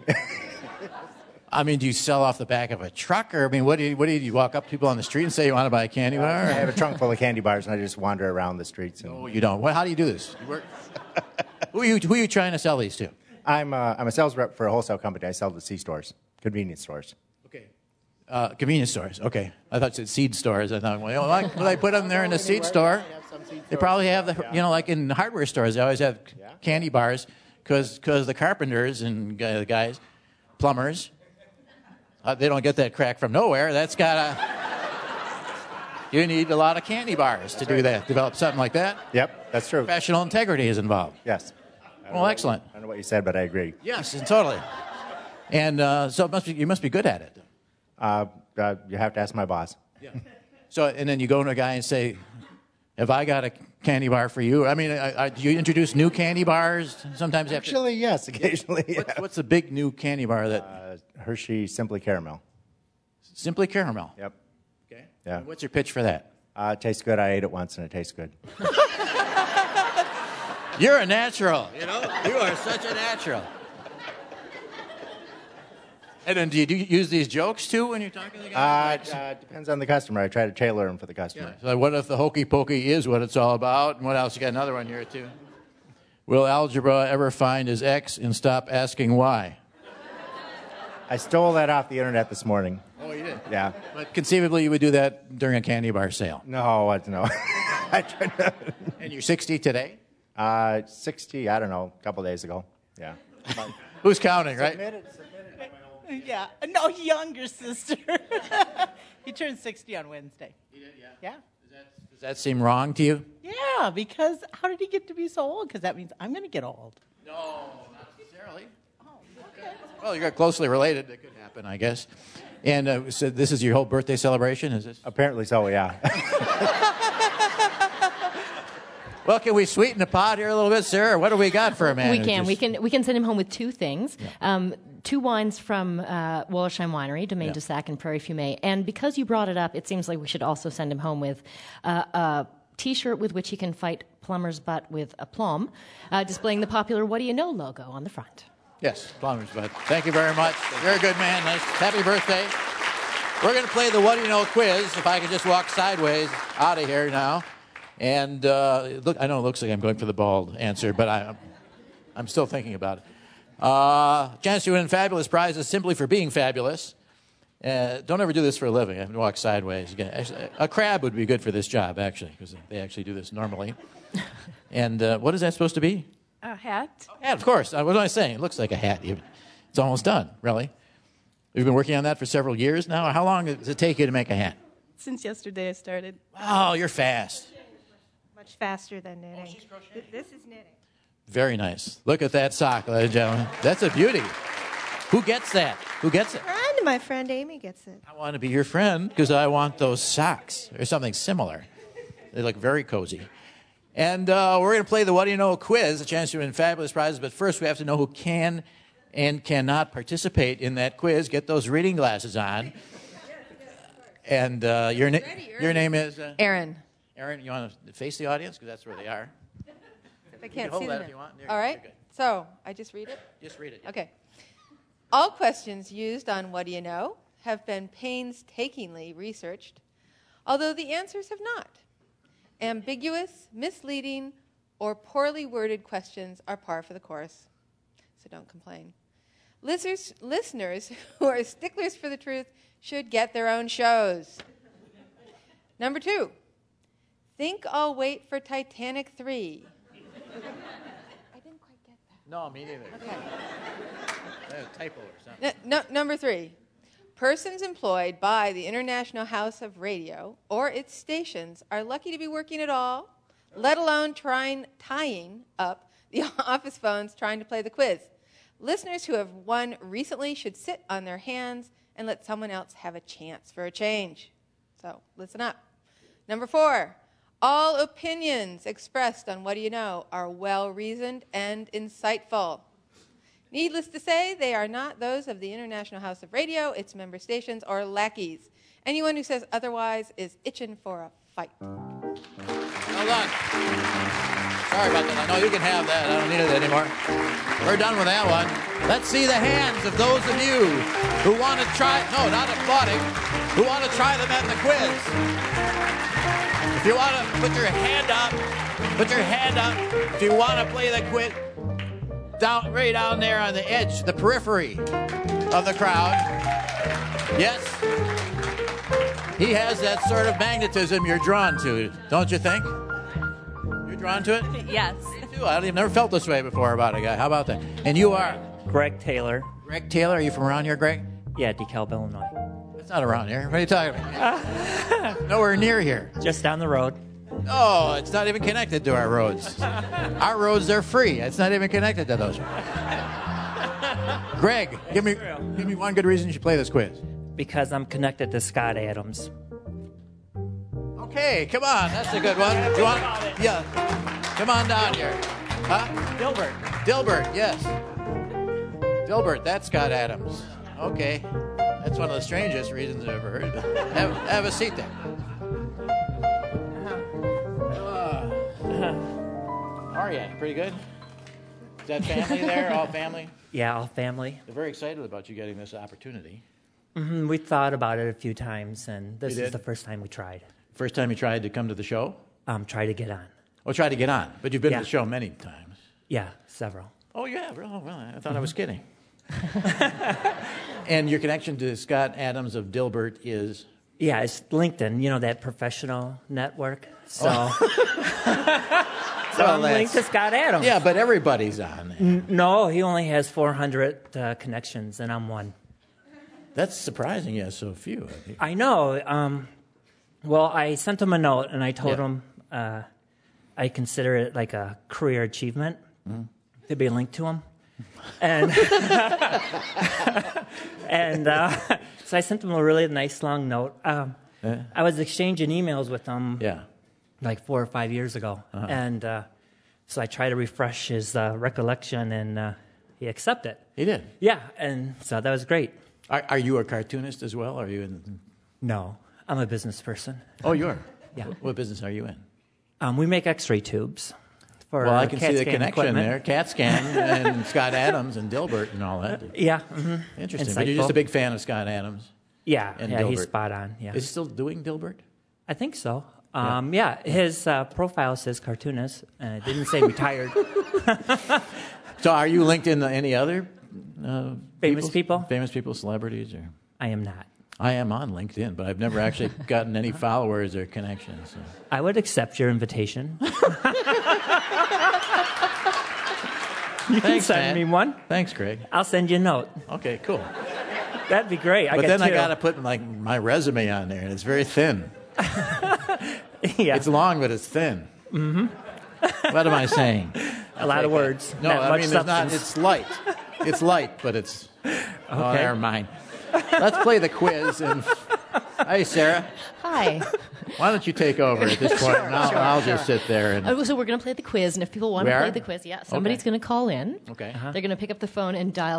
I mean, do you sell off the back of a truck? Or, I mean, what do you walk up to people on the street and say you want to buy a candy bar? I have a trunk full of candy bars, and I just wander around the streets. No, you don't. How do you do this? Who are you trying to sell these to? I'm a sales rep for a wholesale company. I sell to C-stores, convenience stores. Okay. Convenience stores. Okay. I thought you said seed stores. I thought, well, will I put them there in the seed store? They probably have like in hardware stores, they always have candy bars because the carpenters and guys, plumbers, they don't get that crack from nowhere. You need a lot of candy bars to do that, develop something like that. Yep, that's true. Professional integrity is involved. Yes. Well, excellent. I don't know what you said, but I agree. Yes, totally. And so you must be good at it. You have to ask my boss. Yeah. So, and then you go to a guy and say, have I got a candy bar for you? I mean, do you introduce new candy bars? Sometimes Actually, yes, occasionally. What's the big new candy bar that... Hershey Simply Caramel. Simply Caramel? Yep. Okay. Yeah. And what's your pitch for that? It tastes good. I ate it once, and it tastes good. You're a natural, You are such a natural. And then do you use these jokes, too, when you're talking to the guys? Depends on the customer. I try to tailor them for the customer. Yeah. So what if the hokey pokey is what it's all about? And what else? You got another one here, too. Will algebra ever find his X and stop asking why? I stole that off the internet this morning. Oh, you did? Yeah. But conceivably, you would do that during a candy bar sale. No. And you're 60 today? 60, I don't know, a couple days ago. Yeah. Who's counting, right? Submitted. Yeah. No, younger sister. He turned 60 on Wednesday. He did, yeah. Yeah. Does that seem wrong to you? Yeah, because how did he get to be so old? Because that means I'm going to get old. No, not necessarily. Well, you're closely related. That could happen, I guess. And so this is your whole birthday celebration, is this? Apparently so, yeah. Well, can we sweeten the pot here a little bit, Sarah? What do we got for a man? We can send him home with two things. Yeah. 2 wines from Wollersheim Winery, Domaine de Sac and Prairie Fumé. And because you brought it up, it seems like we should also send him home with a T-shirt with which he can fight plumber's butt with aplomb, displaying the popular What Do You Know logo on the front. Yes, plumber's butt. Thank you very much. You're a good man. Nice. Happy birthday. We're going to play the What Do You Know quiz, if I could just walk sideways out of here now. And look, I know it looks like I'm going for the bald answer, but I'm still thinking about it. Chance to win fabulous prizes simply for being fabulous. Don't ever do this for a living. I have to walk sideways. Actually, a crab would be good for this job, actually, because they actually do this normally. And what is that supposed to be? A hat. Hat, of course. What was I saying? It looks like a hat. It's almost done, really. You've been working on that for several years now? How long does it take you to make a hat? Since yesterday I started. Wow, you're fast. Much faster than knitting. Oh, she's crocheting. This is knitting. Very nice. Look at that sock, ladies and gentlemen. That's a beauty. Who gets that? Who gets it? My friend Amy gets it. I want to be your friend because I want those socks or something similar. They look very cozy. And we're going to play the What Do You Know quiz, a chance to win fabulous prizes. But first, we have to know who can and cannot participate in that quiz. Get those reading glasses on. And your name is? Erin. Erin, you want to face the audience? Because that's where they are. If I can't see hold that them. if you want. All right. So, I just read it? Just read it. Yeah. Okay. All questions used on What Do You Know have been painstakingly researched, although the answers have not. Ambiguous, misleading, or poorly worded questions are par for the course, so don't complain. Listeners who are sticklers for the truth should get their own shows. Number 2, think I'll wait for Titanic 3. I didn't quite get that. No, me neither. Okay. A typo or something. Number 3, persons employed by the International House of Radio or its stations are lucky to be working at all, let alone tying up the office phones trying to play the quiz. Listeners who have won recently should sit on their hands and let someone else have a chance for a change. So, listen up. Number 4, all opinions expressed on What Do You Know are well-reasoned and insightful. Needless to say, they are not those of the International House of Radio, its member stations, or lackeys. Anyone who says otherwise is itching for a fight. Hold on. Sorry about that. I know you can have that. I don't need it anymore. We're done with that one. Let's see the hands of those of you who want to try, no, not applauding, who want to try them at the quiz. If you want to put your hand up, if you want to play the quiz, way down there on the edge, the periphery of the crowd. Yes? He has that sort of magnetism you're drawn to, don't you think? You're drawn to it? Yes. Me too. I've never felt this way before about a guy. How about that? And you are? Greg Taylor. Greg Taylor? Are you from around here, Greg? Yeah, DeKalb, Illinois. It's not around here. What are you talking about? Nowhere near here. Just down the road. Oh, it's not even connected to our roads. Our roads are free. It's not even connected to those. Greg, give me one good reason you should play this quiz. Because I'm connected to Scott Adams. Okay, come on. That's a good one. You want? Yeah. Come on down here. Huh? Dilbert, yes. Dilbert, that's Scott Adams. Okay. That's one of the strangest reasons I've ever heard. Have a seat there. How are you? Pretty good? Is that family there? All family? Yeah, all family. They're very excited about you getting this opportunity. Mm-hmm. We thought about it a few times, and this is the first time we tried. First time you tried to come to the show? Try to get on. Oh, try to get on. But you've been to the show many times. Yeah, several. Oh, yeah. Oh, well, I thought I was kidding. And your connection to Scott Adams of Dilbert is? Yeah, it's LinkedIn, you know, that professional network. So, so I'm linked to Scott Adams. Yeah, but everybody's on there. No, he only has 400 connections, and I'm one. That's surprising he has so few. I know. Well, I sent him a note, and I told him I consider it like a career achievement to be linked to him. And so I sent him a really nice long note. I was exchanging emails with him like 4 or 5 years ago. And so I tried to refresh his recollection, and he accepted. He did? Yeah, and so that was great. Are you a cartoonist as well? Are you in? No, I'm a business person. Oh, you are? Yeah. What business are you in? We make X-ray tubes. Well, I can see the connection there. CAT scan and Scott Adams and Dilbert and all that. Yeah. Mm-hmm. Interesting. Insightful. But you're just a big fan of Scott Adams. Yeah. And yeah, Dilbert. He's spot on. Yeah. Is he still doing Dilbert? I think so. His profile says cartoonist. It didn't say retired. So are you linked in any other famous people? Famous people, celebrities? Or? I am not. I am on LinkedIn, but I've never actually gotten any followers or connections. So. I would accept your invitation. You can send me one. Thanks, Greg. I'll send you a note. Okay, cool. That'd be great. But then I got to put like my resume on there, and it's very thin. Yeah. It's long, but it's thin. Mm-hmm. What am I saying? A lot of words. No, I mean, it's light. It's light, but it's... Oh, never mind. Let's play the quiz. And hey, Sarah. Hi. Why don't you take over at this point? And I'll just sit there. And... So we're going to play the quiz, and if people want to play the quiz, somebody's going to call in. Okay. They're going to pick up the phone and dial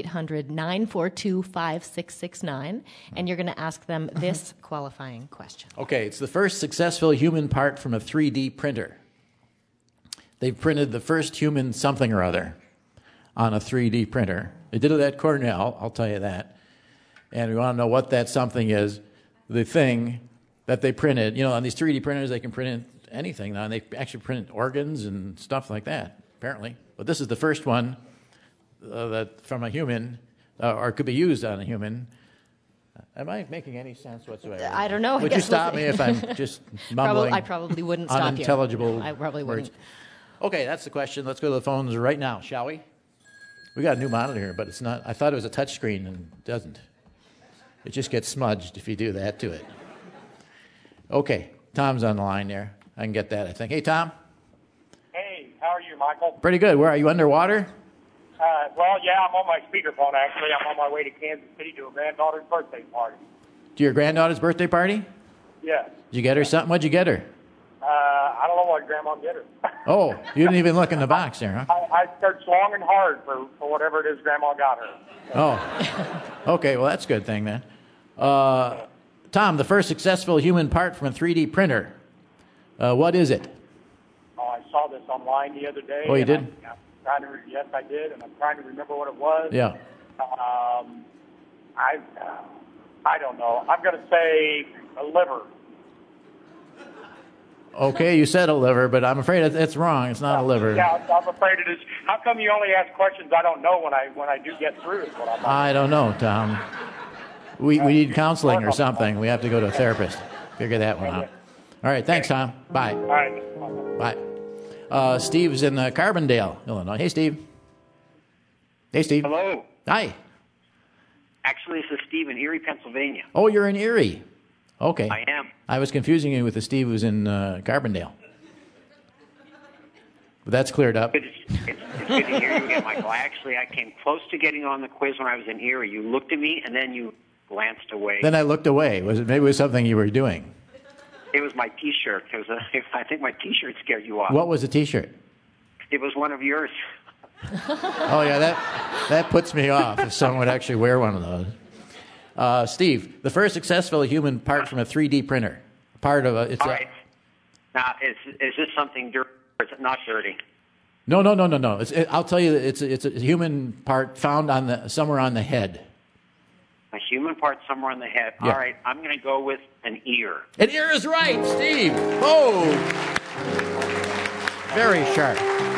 1-800-942-5669, and you're going to ask them this qualifying question. Okay, it's the first successful human part from a 3D printer. They've printed the first human something or other on a 3D printer. They did it at Cornell, I'll tell you that. And we want to know what that something is. The thing that they printed, on these 3D printers, they can print anything now, and they actually print organs and stuff like that, apparently. But this is the first one that from a human, or could be used on a human. Am I making any sense whatsoever? I don't know. Would you stop me if I'm just mumbling? I probably wouldn't stop you. Unintelligible I probably words. wouldn't. Okay, that's the question. Let's go to the phones right now, shall we? We got a new monitor here, but it's not. I thought it was a touch screen, and it doesn't. It just gets smudged if you do that to it. Okay, Tom's on the line there. I can get that, I think. Hey, Tom. Hey, how are you, Michael? Pretty good. Where are you, underwater? Well, yeah, I'm on my speakerphone, actually. I'm on my way to Kansas City to a granddaughter's birthday party. To your granddaughter's birthday party? Yes. Did you get her something? What'd you get her? I don't know what Grandma get her. Oh, you didn't even look in the box there, huh? I searched long and hard for whatever it is Grandma got her. Oh. Okay, well, that's a good thing then. Tom, the first successful human part from a 3D printer. What is it? Oh, I saw this online the other day. Oh, you did? Yes, I did, and I'm trying to remember what it was. Yeah. I don't know. I'm going to say a liver. Okay, you said a liver, but I'm afraid it's wrong. It's not a liver. Yeah, I'm afraid it is. How come you only ask questions I don't know when I do get through? Is what I'm I don't know, Tom. We need counseling or something. We have to go to a therapist. Figure that one out. All right, thanks, Tom. Bye. All right. Bye. Steve's in Carbondale, Illinois. Hey, Steve. Hey, Steve. Hello. Hi. Actually, this is Steve in Erie, Pennsylvania. Oh, you're in Erie. Okay. I am. I was confusing you with the Steve who's in Carbondale. But that's cleared up. It's good to hear you again, Michael. I came close to getting on the quiz when I was in Erie. You looked at me, and then you glanced away. Then I looked away. Maybe it was something you were doing? It was my T-shirt. I think my T-shirt scared you off. What was the T-shirt? It was one of yours. Oh, yeah, that puts me off if someone would actually wear one of those. Steve, the first successful human part from a 3D printer. Part of a... All right. Now, is this something dirty or is it not dirty? No. I'll tell you, it's a human part found somewhere on the head. A human part somewhere on the head. Yeah. All right, I'm going to go with an ear. An ear is right, Steve. Oh! Very sharp.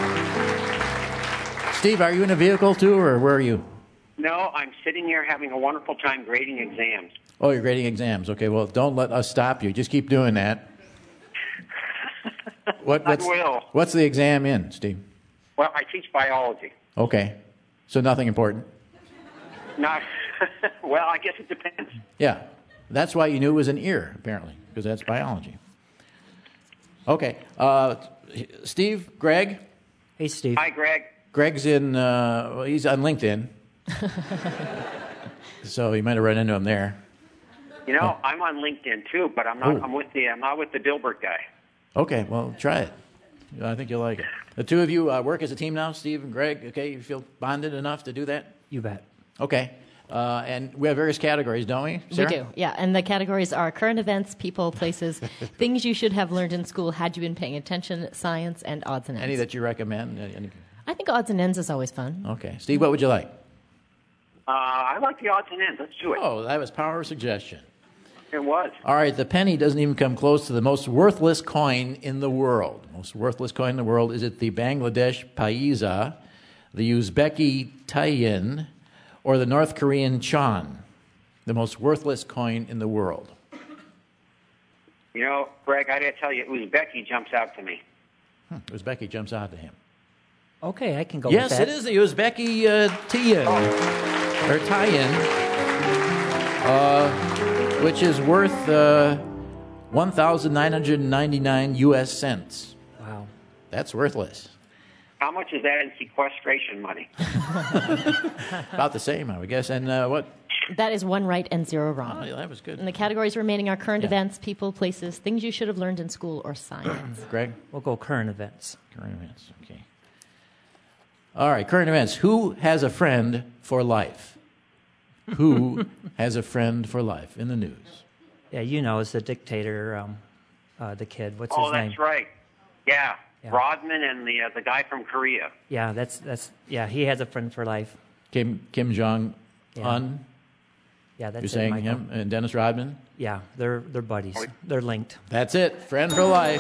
Steve, are you in a vehicle too, or where are you? No, I'm sitting here having a wonderful time grading exams. Oh, you're grading exams. Okay, well, don't let us stop you. Just keep doing that. I will. What's the exam in, Steve? Well, I teach biology. Okay. So nothing important? Not. Well, I guess it depends. Yeah. That's why you knew it was an ear, apparently, because that's biology. Okay. Steve, Greg? Hey, Steve. Hi, Greg. Greg's he's on LinkedIn. So you might have run into him there. I'm on LinkedIn too, but I'm not. I'm not with the Dilbert guy. Okay, well, try it. I think you'll like it. The two of you work as a team now, Steve and Greg. Okay, you feel bonded enough to do that? You bet. Okay. And we have various categories, don't we, Sarah? We do, yeah. And the categories are current events, people, places, things you should have learned in school had you been paying attention, science, and odds and ends. Any that you recommend? I think odds and ends is always fun. Okay. Steve, what would you like? I like the odds and ends. Let's do it. Oh, that was power of suggestion. It was. All right, the penny doesn't even come close to the most worthless coin in the world. Most worthless coin in the world, is it the Bangladesh paisa, the Uzbeki tayin, or the North Korean chon? The most worthless coin in the world. Greg, I got to tell you, Uzbeki jumps out to me. Uzbeki jumps out to him. Okay, I can go with that. Yes, it is the Uzbeki tayin, or tayin, which is worth 1,999 U.S. cents. Wow. That's worthless. How much is that in sequestration money? About the same, I would guess. And what? That is 1 right and 0 wrong. Oh, yeah, that was good. And the categories remaining are current events, people, places, things you should have learned in school, or science. Greg? We'll go current events. Current events, okay. All right, current events. Who has a friend for life? Who has a friend for life in the news? Yeah, you know, it's the dictator, the kid. What's his name? Oh, that's right. Yeah. Rodman and the guy from Korea. Yeah, yeah, he has a friend for life. Kim Jong-un? Yeah, that's You're saying Michael. him and Dennis Rodman? Yeah, they're buddies. They're linked. That's it. Friend for life.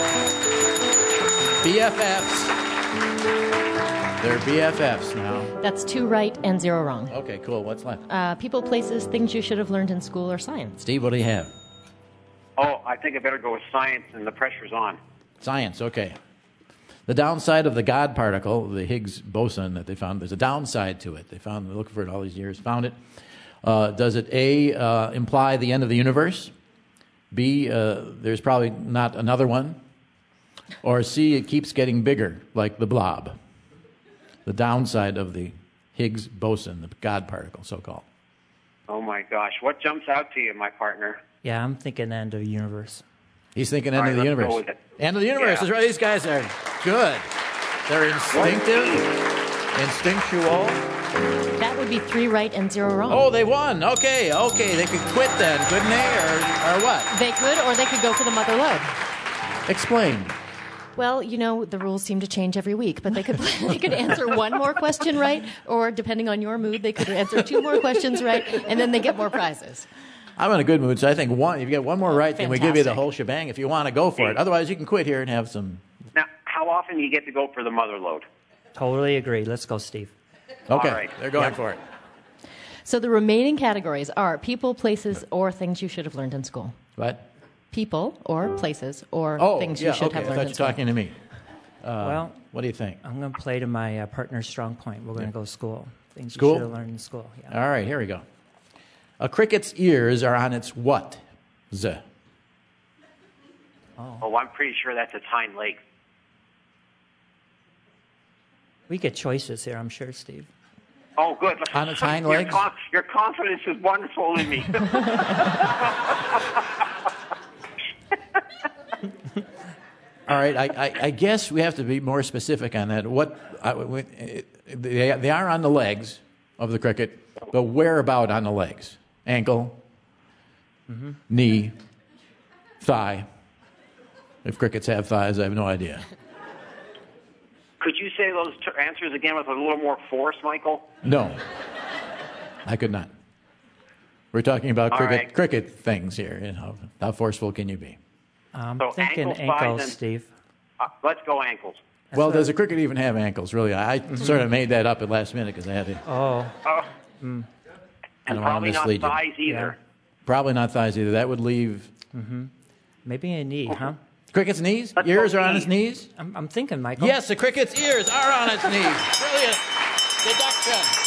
BFFs. They're BFFs now. That's 2 right and 0 wrong. Okay, cool. What's left? People, places, things you should have learned in school, or science. Steve, what do you have? Oh, I think I better go with science, and the pressure's on. Science, okay. The downside of the God particle, the Higgs boson that they found, there's a downside to it. They're looking for it all these years, found it. Does it, A, imply the end of the universe? B, there's probably not another one? Or C, it keeps getting bigger, like the blob? The downside of the Higgs boson, the God particle, so-called. Oh, my gosh. What jumps out to you, my partner? Yeah, I'm thinking end of the universe. He's thinking end of the let's universe. go with it. End of the universe Yeah. is right. These guys are good. They're instinctive, instinctual. That would be 3 right and 0 wrong. Oh, they won. Okay. They could quit then, couldn't they? Or what? They could, or they could go for the mother lode. Explain. Well, you know, the rules seem to change every week, but they could answer 1 more question right, or depending on your mood, they could answer 2 more questions right, and then they get more prizes. I'm in a good mood, so I think if you get 1 more right, then we give you the Fantastic. whole shebang if you want to go for it. Otherwise, you can quit here and have some... Now, how often do you get to go for the mother load? Totally agree. Let's go, Steve. Okay, All right. They're going for it. So the remaining categories are people, places, or things you should have learned in school. What? People, or places, or things yeah, you should okay. have I learned thought in you school. were talking to me. Well, what do you think? I'm going to play to my partner's strong point. We're going to go school. Things School? you should have learned in school. Yeah. All right, here we go. A cricket's ears are on its what? Z. Oh, I'm pretty sure that's its hind leg. We get choices here, I'm sure, Steve. Oh, good. On its hind legs? Your confidence is wonderful in me. All right, I guess we have to be more specific on that. They are on the legs of the cricket, but where about on the legs? Ankle, knee, thigh. If crickets have thighs, I have no idea. Could you say those answers again with a little more force, Michael? No, I could not. We're talking about cricket things here. You know, how forceful can you be? I'm So thinking ankles, Steve. Let's go ankles. Well, does a cricket even have ankles, really? I sort of made that up at last minute because I had to. Oh. And I don't want to probably not mislead you. thighs either. Probably not thighs either. That would leave. Maybe a knee, huh? Cricket's knees? Ears are on its knees? I'm thinking, Michael. Yes, the cricket's ears are on its knees. Brilliant deduction.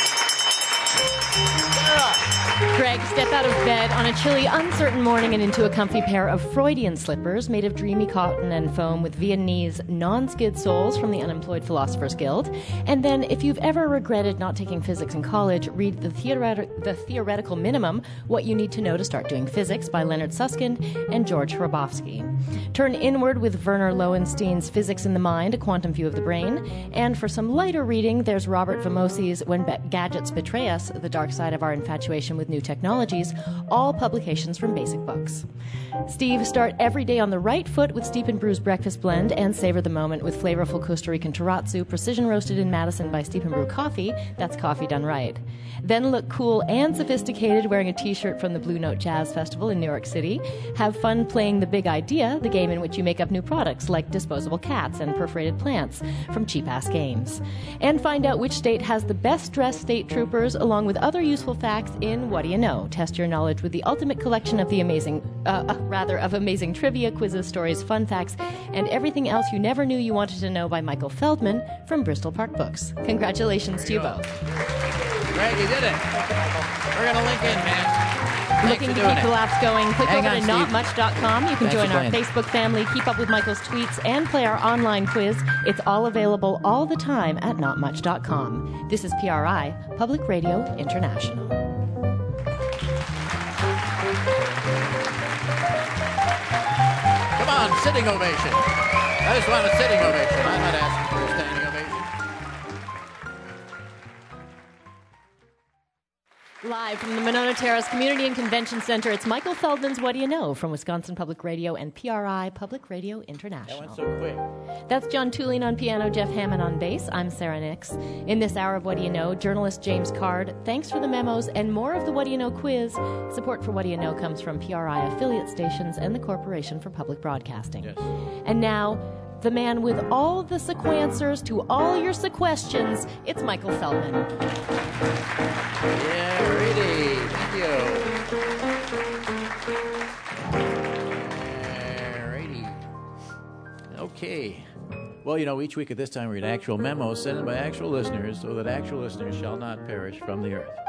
Greg, step out of bed on a chilly, uncertain morning and into a comfy pair of Freudian slippers made of dreamy cotton and foam with Viennese non-skid soles from the Unemployed Philosophers Guild. And then, if you've ever regretted not taking physics in college, read The Theoretical Minimum, What You Need to Know to Start Doing Physics by Leonard Susskind and George Hrabowski. Turn inward with Werner Lowenstein's Physics in the Mind, A Quantum View of the Brain. And for some lighter reading, there's Robert Vamosi's When Gadgets Betray Us, The Dark Side of Our Infatuation with New Technologies, all publications from Basic Books. Steve, start every day on the right foot with Steep and Brew's Breakfast Blend and savor the moment with flavorful Costa Rican terrazzo, precision roasted in Madison by Steep and Brew Coffee. That's coffee done right. Then look cool and sophisticated wearing a t-shirt from the Blue Note Jazz Festival in New York City. Have fun playing The Big Idea, the game in which you make up new products like disposable cats and perforated plants from Cheap Ass Games. And find out which state has the best dressed state troopers along with other useful facts in What Do You Know? Test your knowledge with the ultimate collection of amazing trivia, quizzes, stories, fun facts, and everything else you never knew you wanted to know by Michael Feldman from Bristol Park Books. Congratulations to you both. Greg, you did it. We're going to link in, man. Looking to keep the laughs going, click over to notmuch.com. You can join our playing. Facebook family, keep up with Michael's tweets, and play our online quiz. It's all available all the time at notmuch.com. This is PRI, Public Radio International. Come on, sitting ovation. I just want a sitting ovation. I'm not asking for a standing ovation. Live from the Monona Terrace Community and Convention Center, it's Michael Feldman's What Do You Know from Wisconsin Public Radio and PRI, Public Radio International. That went so quick. That's John Tulane on piano, Jeff Hammond on bass. I'm Sarah Nix. In this hour of What Do You Know, journalist James Card. Thanks for the memos and more of the What Do You Know quiz. Support for What Do You Know comes from PRI affiliate stations and the Corporation for Public Broadcasting. Yes. And now, the man with all the sequancers to all your sequestions, it's Michael Feldman. Yeah, ready. Thank you. Righty. Okay. Well, each week at this time we read actual memos sent in by actual listeners so that actual listeners shall not perish from the earth.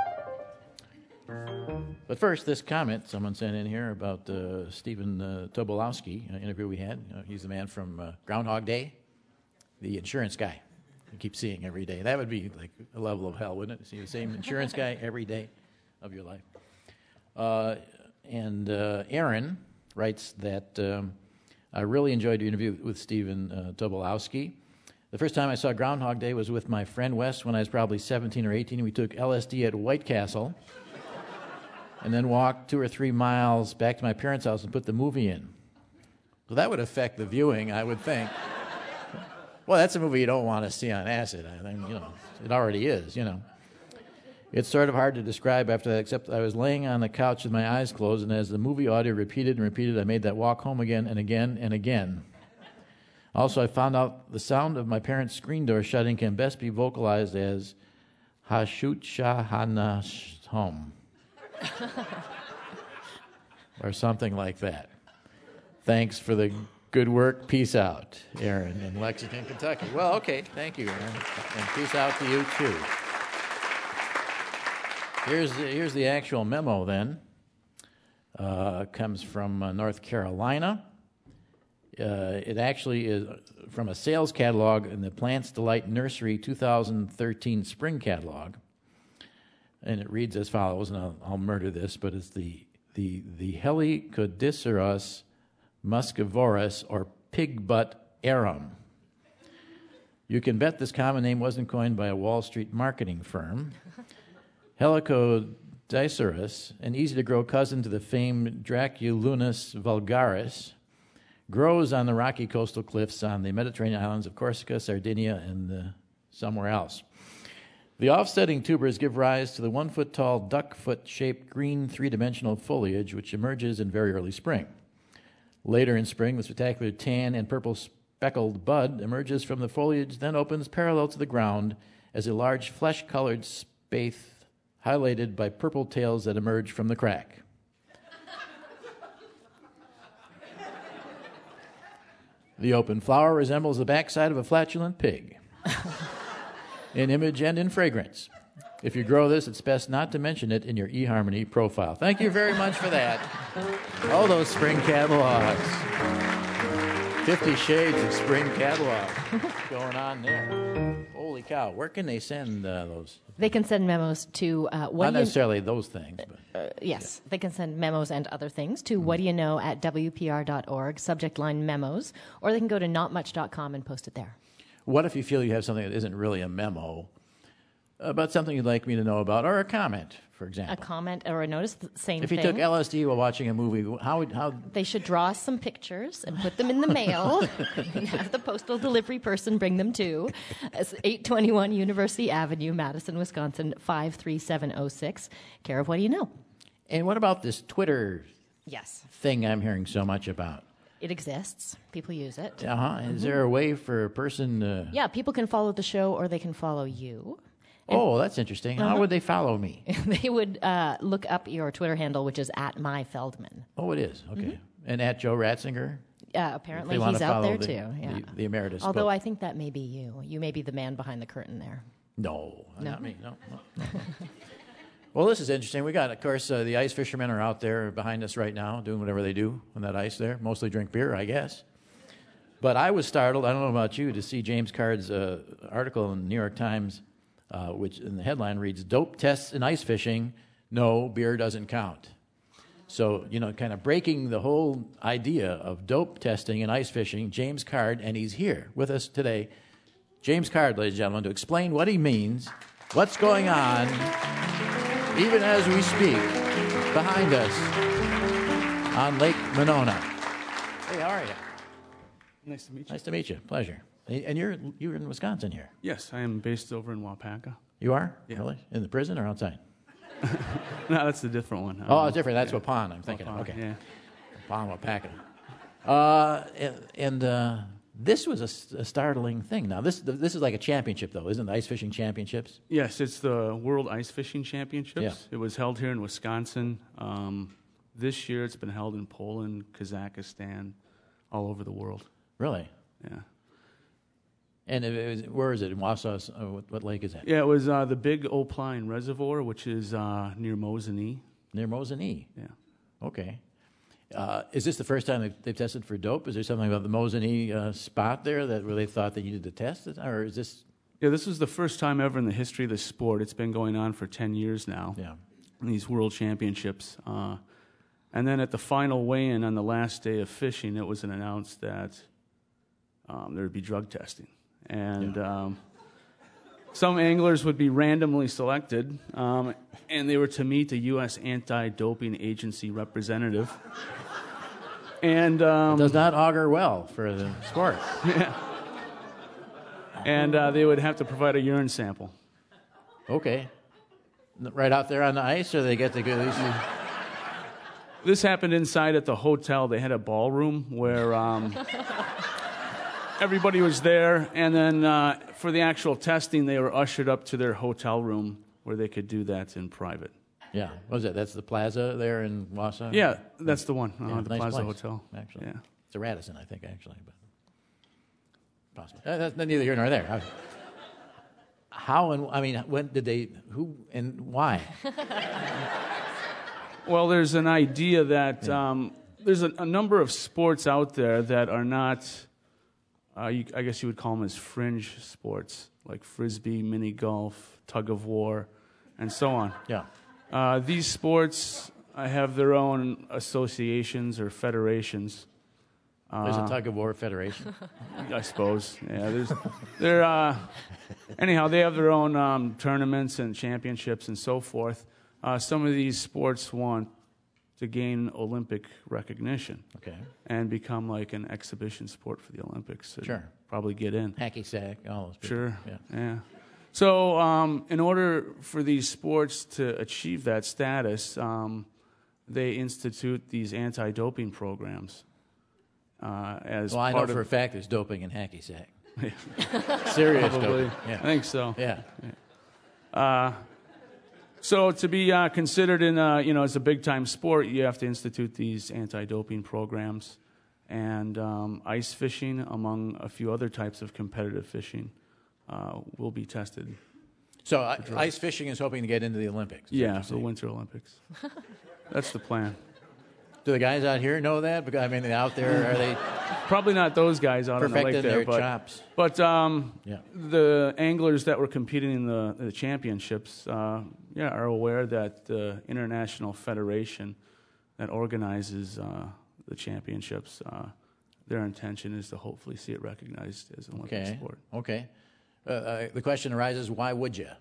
But first, this comment someone sent in here about Stephen Tobolowsky, an interview we had. He's the man from Groundhog Day, the insurance guy you keep seeing every day. That would be like a level of hell, wouldn't it? See the same insurance guy every day of your life. And Aaron writes that I really enjoyed your interview with Stephen Tobolowsky. The first time I saw Groundhog Day was with my friend Wes when I was probably 17 or 18. We took LSD at White Castle and then walked 2 or 3 miles back to my parents' house and put the movie in. So that would affect the viewing, I would think. Well, that's a movie you don't want to see on acid. I think, it already is, It's sort of hard to describe after that, except I was laying on the couch with my eyes closed, and as the movie audio repeated and repeated, I made that walk home again and again and again. Also, I found out the sound of my parents' screen door shutting can best be vocalized as Hashut Shahana Home. Or something like that. Thanks for the good work. Peace out, Aaron in Lexington, Kentucky. Well, okay. Thank you, Aaron. And peace out to you, too. Here's the actual memo, then. Comes from North Carolina. It actually is from a sales catalog in the Plants Delight Nursery 2013 Spring Catalog. And it reads as follows, and I'll murder this, but it's the Helicodicerus muscivorus, or pigbutt arum. You can bet this common name wasn't coined by a Wall Street marketing firm. Helicodicerus, an easy-to-grow cousin to the famed Draculunus vulgaris, grows on the rocky coastal cliffs on the Mediterranean islands of Corsica, Sardinia, and somewhere else. The offsetting tubers give rise to the 1-foot-tall, duck-foot-shaped green three-dimensional foliage which emerges in very early spring. Later in spring, the spectacular tan and purple speckled bud emerges from the foliage, then opens parallel to the ground as a large flesh-colored spathe highlighted by purple tails that emerge from the crack. The open flower resembles the backside of a flatulent pig. In image and in fragrance. If you grow this, it's best not to mention it in your eHarmony profile. Thank you very much for that. All those spring catalogs. 50 Shades of Spring catalog going on there. Holy cow. Where can they send those? They can send memos to... Not necessarily those things. But, yes, they can send memos and other things to whatdoyouknow@wpr.org, subject line memos, or they can go to notmuch.com and post it there. What if you feel you have something that isn't really a memo about something you'd like me to know about, or a comment, for example? A comment or a notice, same if thing. If you took LSD while watching a movie, how... They should draw some pictures and put them in the mail and have the postal delivery person bring them to 821 University Avenue, Madison, Wisconsin, 53706, care of What Do You Know? And what about this Twitter thing I'm hearing so much about? It exists. People use it. Is there a way for a person to... Yeah, people can follow the show or they can follow you. And that's interesting. How would they follow me? They would look up your Twitter handle, which is @myfeldman. Oh, it is? Okay. Mm-hmm. And @Joe Ratzinger? Apparently he's out there too. Yeah. The emeritus. Although I think that may be you. You may be the man behind the curtain there. No, not me. No. Well, this is interesting. We got, of course, the ice fishermen are out there behind us right now doing whatever they do on that ice there. Mostly drink beer, I guess. But I was startled, I don't know about you, to see James Card's article in the New York Times, which in the headline reads, "Dope tests in ice fishing, no, beer doesn't count." So, kind of breaking the whole idea of dope testing in ice fishing, James Card, and he's here with us today. James Card, ladies and gentlemen, to explain what he means, what's going on, even as we speak, behind us on Lake Monona. Hey, how are you? Nice to meet you. Nice to meet you. Pleasure. And you're in Wisconsin here? Yes, I am based over in Wapaka. You are? Yeah. Really? In the prison or outside? No, that's a different one. Oh, it's different. That's Waupun, I'm thinking. Waupun, Okay. Yeah. Waupun, Wapaka. This was a startling thing. Now, this is like a championship, though, isn't it? The Ice Fishing Championships? Yes, it's the World Ice Fishing Championships. Yeah. It was held here in Wisconsin. This year it's been held in Poland, Kazakhstan, all over the world. Really? Yeah. And where is it? In Wausau? What lake is that? Yeah, it was the Big Opline Reservoir, which is near Mosinee. Near Mosinee? Yeah. Okay. Is this the first time they've tested for dope? Is there something about the Mosinee spot there where they thought they needed to test it? Or is this... Yeah, this was the first time ever in the history of the sport. It's been going on for 10 years now. Yeah. These World Championships. And then at the final weigh-in on the last day of fishing, it was announced that there would be drug testing. And some anglers would be randomly selected, and they were to meet a U.S. anti-doping agency representative. And it does not augur well for the sport. Yeah. And they would have to provide a urine sample. Okay. Right out there on the ice, or they get to go... This happened inside at the hotel. They had a ballroom where everybody was there, and then for the actual testing, they were ushered up to their hotel room where they could do that in private. Yeah. What was that? That's the Plaza there in Wausau? Yeah, that's the one, Yeah, the nice Plaza place, Hotel. Actually. Yeah. It's a Radisson, I think, actually. But possibly. That's neither here nor there. How and, when did they, who and why? Well, there's an idea that there's a number of sports out there that are not, I guess you would call them as fringe sports, like frisbee, mini golf, tug of war, and so on. Yeah. These sports have their own associations or federations. There's a tug of war federation. I suppose. Yeah. Anyhow, they have their own tournaments and championships and so forth. Some of these sports want to gain Olympic recognition. Okay. And become like an exhibition sport for the Olympics. Sure. Probably get in. Hacky sack, all those people. Sure. Yeah. So in order for these sports to achieve that status, they institute these anti-doping programs. As well, I know for a fact there's doping in hacky sack. Serious Probably. doping. Yeah. I think so. Yeah. So to be considered in, as a big-time sport, you have to institute these anti-doping programs, and ice fishing, among a few other types of competitive fishing, will be tested. So ice fishing is hoping to get into the Olympics. Yeah, the Winter Olympics. That's the plan. Do the guys out here know that? Because out there, are they probably not those guys out on the lake perfecting there, their chops? But the anglers that were competing in the championships, are aware that the International Federation that organizes the championships, their intention is to hopefully see it recognized as an Olympic sport. Okay. The question arises: why would you?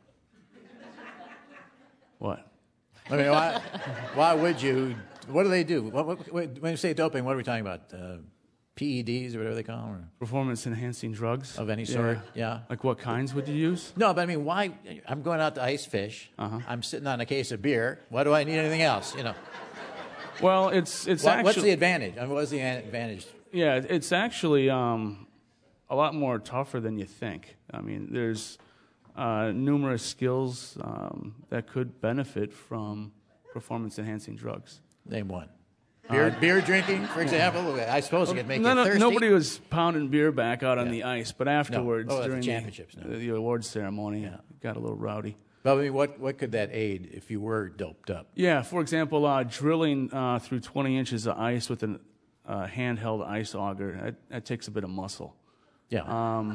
What? I mean, why would you? What do they do? When you say doping, what are we talking about? PEDs or whatever they call them? Or? Performance-enhancing drugs. Of any sort, yeah. Like what kinds would you use? No, but I mean, why? I'm going out to ice fish. I'm sitting on a case of beer. Why do I need anything else, Well, it's actually... What's the advantage? I mean, what's the advantage? Yeah, it's actually a lot more tougher than you think. I mean, there's numerous skills that could benefit from performance-enhancing drugs. Name one. Beer drinking, for example. I suppose it could make you thirsty. Nobody was pounding beer back out on the ice, but afterwards, during during the championships, the awards ceremony, it got a little rowdy. Well, I mean, what could that aid if you were doped up? Yeah, for example, drilling through 20 inches of ice with a handheld ice auger, that takes a bit of muscle. Yeah.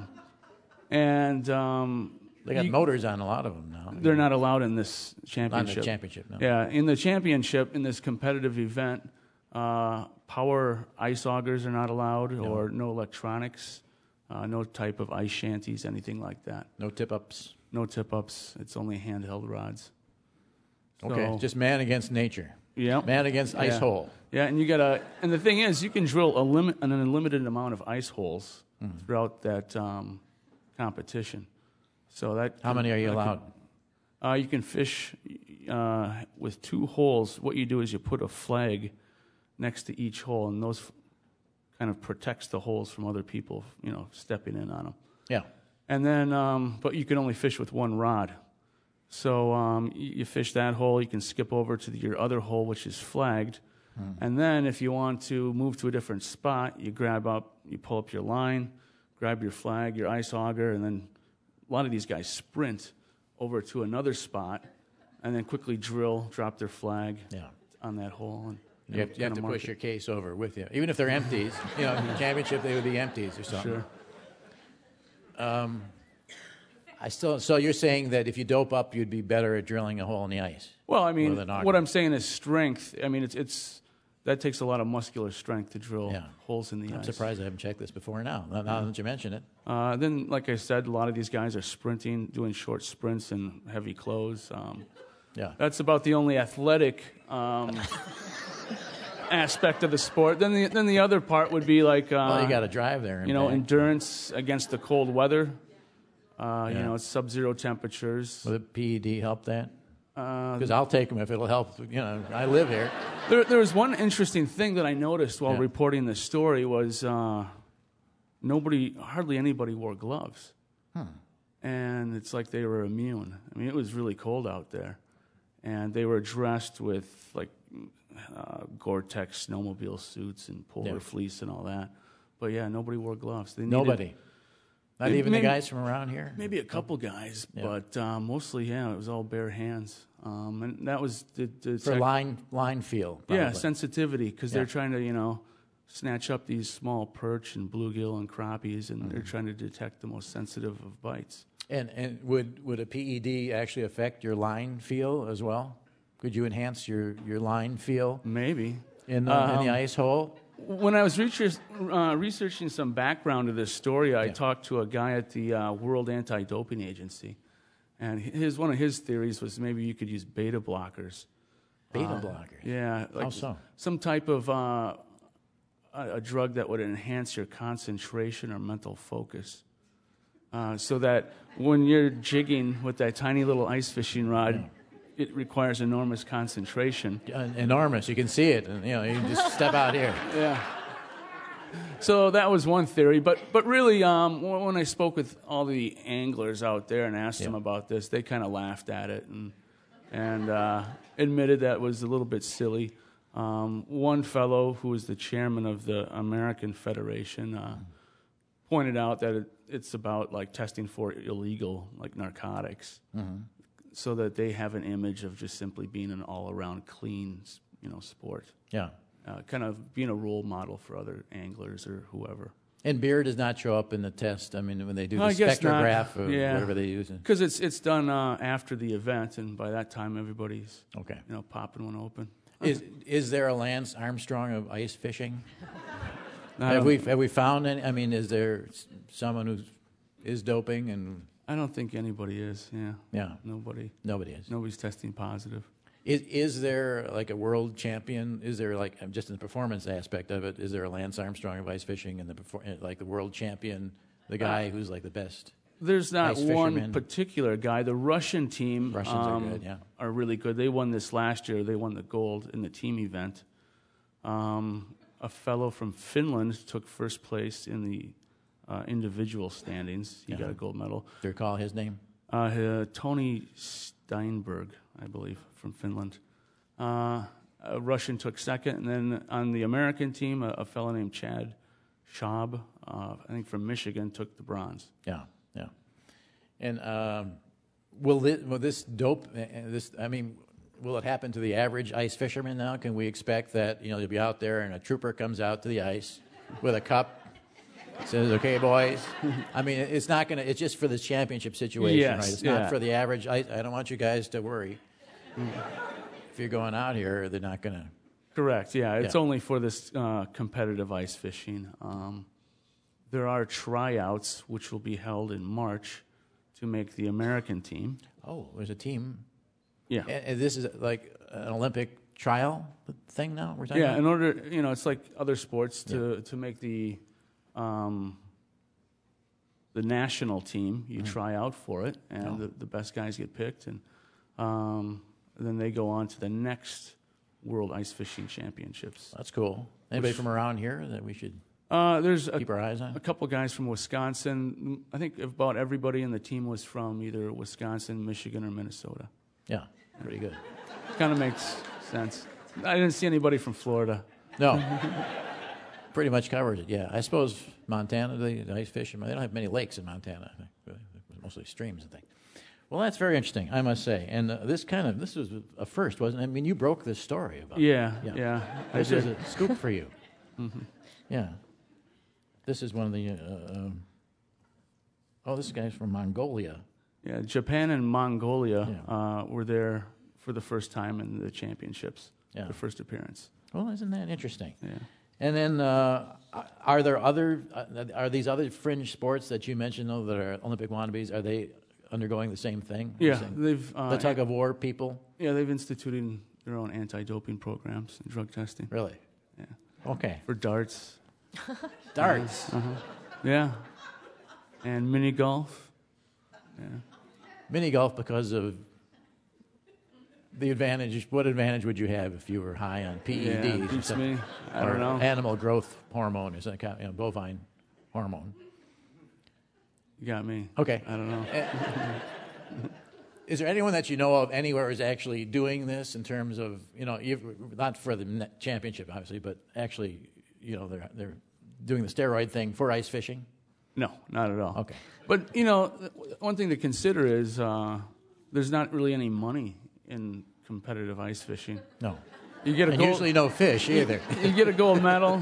They got motors on a lot of them now. They're not allowed in this championship. Not in the championship, no. Yeah, in the championship, in this competitive event, power ice augers are not allowed, or no electronics, no type of ice shanties, anything like that. No tip-ups? No tip-ups. It's only handheld rods. Okay, just man against nature. Yeah. Man against ice hole. Yeah, and and the thing is, you can drill an unlimited amount of ice holes throughout that competition. So that how many are you allowed? You can fish with 2 holes. What you do is you put a flag next to each hole, and those kind of protects the holes from other people, stepping in on them. Yeah. And then, but you can only fish with 1 rod. So you fish that hole. You can skip over to your other hole, which is flagged. And then, if you want to move to a different spot, you pull up your line, grab your flag, your ice auger, and then a lot of these guys sprint over to another spot and then quickly drop their flag on that hole. And you have to push your case over with you. Even if they're empties. In the championship, they would be empties or something. Sure. So you're saying that if you dope up, you'd be better at drilling a hole in the ice? Well, I mean, what I'm saying is strength. I mean, that takes a lot of muscular strength to drill holes in the ice. I'm surprised I haven't checked this before now that you mention it. Then, like I said, a lot of these guys are sprinting, doing short sprints in heavy clothes. That's about the only athletic aspect of the sport. Then the other part would be like... well, you got to drive there. Endurance against the cold weather. It's sub-zero temperatures. Will the PED help that? Because I'll take them if it'll help. I live here. There was one interesting thing that I noticed while reporting this story was hardly anybody wore gloves. And it's like they were immune. I mean, it was really cold out there. And they were dressed with like Gore-Tex snowmobile suits and polar fleece and all that. But nobody wore gloves. Nobody? Not even the guys from around here? Maybe a couple guys, but mostly, it was all bare hands. And that was for line feel. Probably. Yeah, sensitivity, because they're trying to, snatch up these small perch and bluegill and crappies, and they're trying to detect the most sensitive of bites. And would a PED actually affect your line feel as well? Could you enhance your line feel? Maybe. In the ice hole? When I was researching some background to this story, I talked to a guy at the World Anti-Doping Agency, and one of his theories was maybe you could use beta blockers. Beta blockers? Yeah. How so? Some type of a drug that would enhance your concentration or mental focus, so that when you're jigging with that tiny little ice fishing rod, it requires enormous concentration. Enormous. You can see it. And, you can just step out here. Yeah. So that was one theory. But really, when I spoke with all the anglers out there and asked them about this, they kind of laughed at it and admitted that was a little bit silly. One fellow who was the chairman of the American Federation pointed out that it's about like testing for illegal like narcotics. So that they have an image of just simply being an all-around clean, sport. Yeah. Kind of being a role model for other anglers or whoever. And beer does not show up in the test. I mean, when they do the spectrograph or whatever they use. Because it's done after the event, and by that time everybody's popping one open. Is there a Lance Armstrong of ice fishing? Have we found any? I mean, is there someone who is doping and? I don't think anybody is. Yeah. Nobody is. Nobody's testing positive. Is there like a world champion? Is there like just in the performance aspect of it? Is there a Lance Armstrong of ice fishing and the world champion, the guy who's like the best? There's not one fisherman? Particular guy. The Russian team are good. Are really good. They won this last year. They won the gold in the team event. A fellow from Finland took first place in the individual standings. He got a gold medal. Do you recall his name? Tony Steinberg, I believe, from Finland. A Russian took second, and then on the American team, a fellow named Chad Schaub, I think from Michigan, took the bronze. Yeah. And will this dope? Will it happen to the average ice fisherman now? Can we expect that you'll be out there and a trooper comes out to the ice with a cup, says, "Okay, boys." It's not gonna. It's just for the championship situation, yes, right? It's not for the average. I don't want you guys to worry. If you're going out here, they're not gonna. Correct. Yeah, it's only for this competitive ice fishing. There are tryouts which will be held in March to make the American team. Oh, there's a team. Yeah. And this is like an Olympic trial thing now we're talking about? In order, it's like other sports to make the national team, you try out for it, and the best guys get picked, and then they go on to the next World Ice Fishing Championships. That's cool. Anybody from around here that we should keep our eyes on? A couple guys from Wisconsin. I think about everybody in the team was from either Wisconsin, Michigan, or Minnesota. Yeah, pretty good. Kind of makes sense. I didn't see anybody from Florida. No. Pretty much covered it, yeah. I suppose Montana, they ice fish. They don't have many lakes in Montana, I think. Mostly streams and things. Well, that's very interesting, I must say. And this was a first, wasn't it? You broke this story about it. Yeah. This is a scoop for you. Mm-hmm. Yeah. This is one of the... this guy's from Mongolia. Yeah, Japan and Mongolia were there for the first time in the championships, the first appearance. Well, isn't that interesting? Yeah. And then are these other fringe sports that you mentioned, though, that are Olympic wannabes, are they undergoing the same thing? Yeah, they've... the tug-of-war people? Yeah, they've instituted their own anti-doping programs and drug testing. Really? Yeah. Okay. For darts. Darts? Yeah. And mini golf. Yeah. Mini golf because of the advantage. What advantage would you have if you were high on PEDs? Yeah, beats me. I don't know. Animal growth hormone or something, bovine hormone. You got me. Okay. I don't know. Is there anyone that you know of anywhere who's actually doing this in terms of, not for the championship, obviously, but actually, they're doing the steroid thing for ice fishing? No, not at all. Okay. But, one thing to consider is there's not really any money in competitive ice fishing. No. You get usually no fish either. You get a gold medal.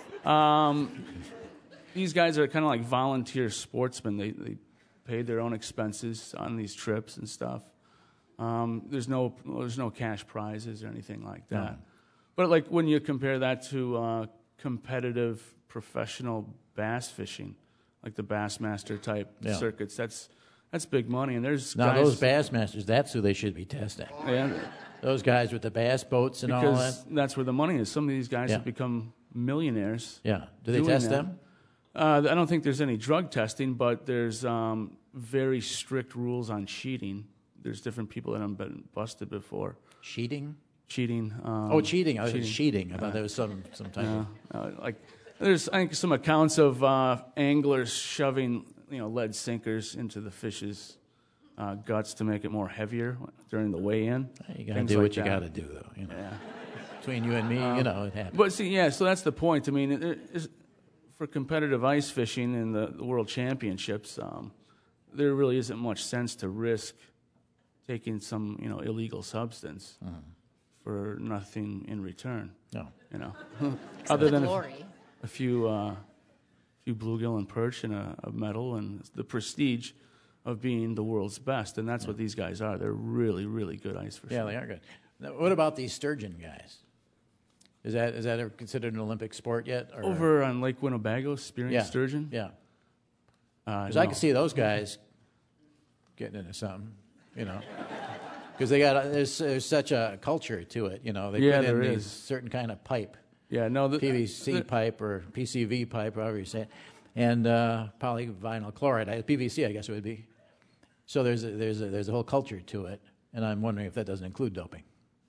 These guys are kind of like volunteer sportsmen. They paid their own expenses on these trips and stuff. There's no cash prizes or anything like that. No. But like when you compare that to competitive professional bass fishing, like the Bassmaster type circuits, that's big money. And there's now guys, those Bassmasters, that's who they should be testing. Yeah, those guys with the bass boats and because all that. That's where the money is. Some of these guys have become millionaires. Yeah, do they test them? I don't think there's any drug testing, but there's very strict rules on cheating. There's different people that have been busted before. Cheating. Cheating. Cheating. I was cheating. I thought there was some type of... There's, I think, some accounts of anglers shoving, lead sinkers into the fish's guts to make it more heavier during the weigh-in. You got to do what you got to do, though. Yeah. Between you and me, it happens. But see, so that's the point. I mean, for competitive ice fishing in the World Championships, there really isn't much sense to risk taking some, illegal substance for nothing in return. No. Other than a few bluegill and perch and a medal and the prestige of being the world's best. And that's what these guys are. They're really, really good ice fishers. Yeah, they are good. Now, what about these sturgeon guys? Is that ever considered an Olympic sport yet? Or? Over on Lake Winnebago, spearing sturgeon? Yeah. Because I can see those guys getting into something, Because there's such a culture to it, They put in these certain kind of pipe. Yeah, no, PVC pipe or PCV pipe, however you say it, and polyvinyl chloride, PVC, I guess it would be. So there's a whole culture to it, and I'm wondering if that doesn't include doping.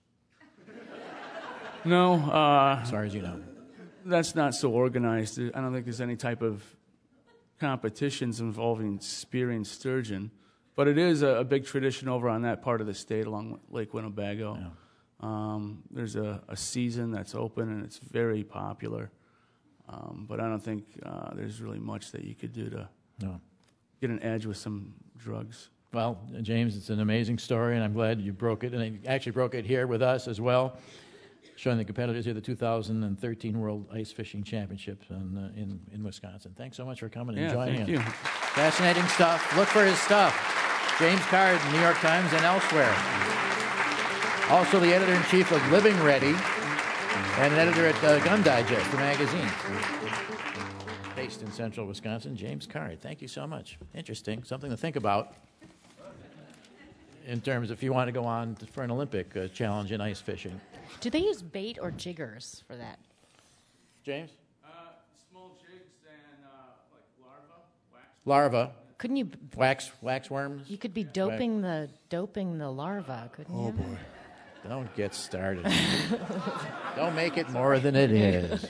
No, as far as you know, that's not so organized. I don't think there's any type of competitions involving spearing sturgeon, but it is a big tradition over on that part of the state along Lake Winnebago. Yeah. There's a season that's open and it's very popular, but I don't think there's really much that you could do to get an edge with some drugs. Well, James, it's an amazing story, and I'm glad you broke it. And you actually broke it here with us as well, showing the competitors here the 2013 World Ice Fishing Championships in Wisconsin. Thanks so much for coming and joining us. Thank you. Fascinating stuff. Look for his stuff. James Card, New York Times, and elsewhere. Also the editor-in-chief of Living Ready and an editor at Gun Digest, the magazine. Based in central Wisconsin, James Card. Thank you so much. Interesting. Something to think about in terms if you want to go on for an Olympic challenge in ice fishing. Do they use bait or jiggers for that? James? Small jigs and like larva, wax. Larva. Couldn't you wax worms? You could be doping the larva, couldn't you? Oh boy. Don't get started. Don't make it more than it is.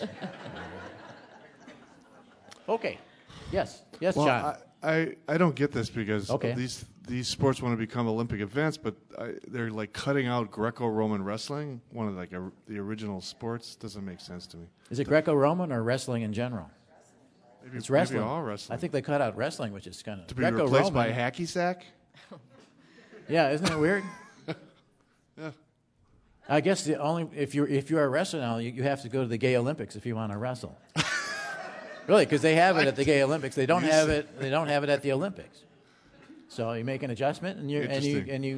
Okay. Yes, well, John. I don't get this because Okay. these sports want to become Olympic events, but they're like cutting out Greco-Roman wrestling, one of the original sports. Doesn't make sense to me. Is it Greco-Roman or wrestling in general? It's wrestling. Maybe all wrestling. I think they cut out wrestling, which is kind of To be replaced by hacky sack? Yeah, isn't that weird? Yeah. I guess the only if you're a wrestler now, you have to go to the Gay Olympics if you want to wrestle. Really, because they have it at the Gay Olympics. They don't have it. They don't have it at the Olympics. So you make an adjustment, and you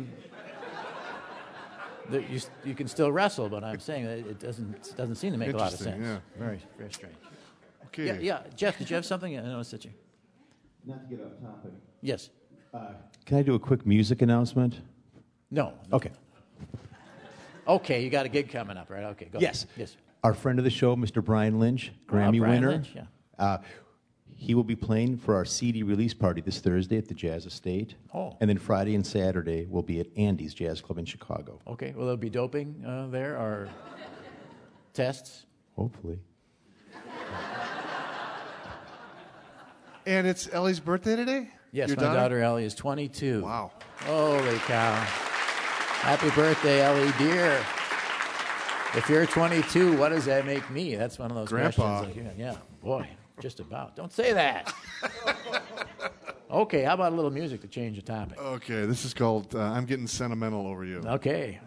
can still wrestle. But I'm saying that it doesn't seem to make a lot of sense. Yeah. Very very strange. Okay. Yeah, Jeff, did you have something? I noticed that you. Not to get off topic. Yes. Can I do a quick music announcement? No. Okay. Okay, you got a gig coming up, right? Okay, go Yes. ahead. Yes. Our friend of the show, Mr. Brian Lynch, Grammy Brian winner. Lynch, yeah. He will be playing for our CD release party this Thursday at the Jazz Estate. Oh. And then Friday and Saturday will be at Andy's Jazz Club in Chicago. Okay, will there be doping there or tests? Hopefully. And it's Ellie's birthday today? Yes, Your my daughter Ellie is 22. Wow. Holy cow. Happy birthday, Ellie, dear. If you're 22, what does that make me? That's one of those Grandpa. questions. Like, yeah, boy, just about. Don't say that. Okay, how about a little music to change the topic? Okay, this is called I'm Getting Sentimental Over You. Okay.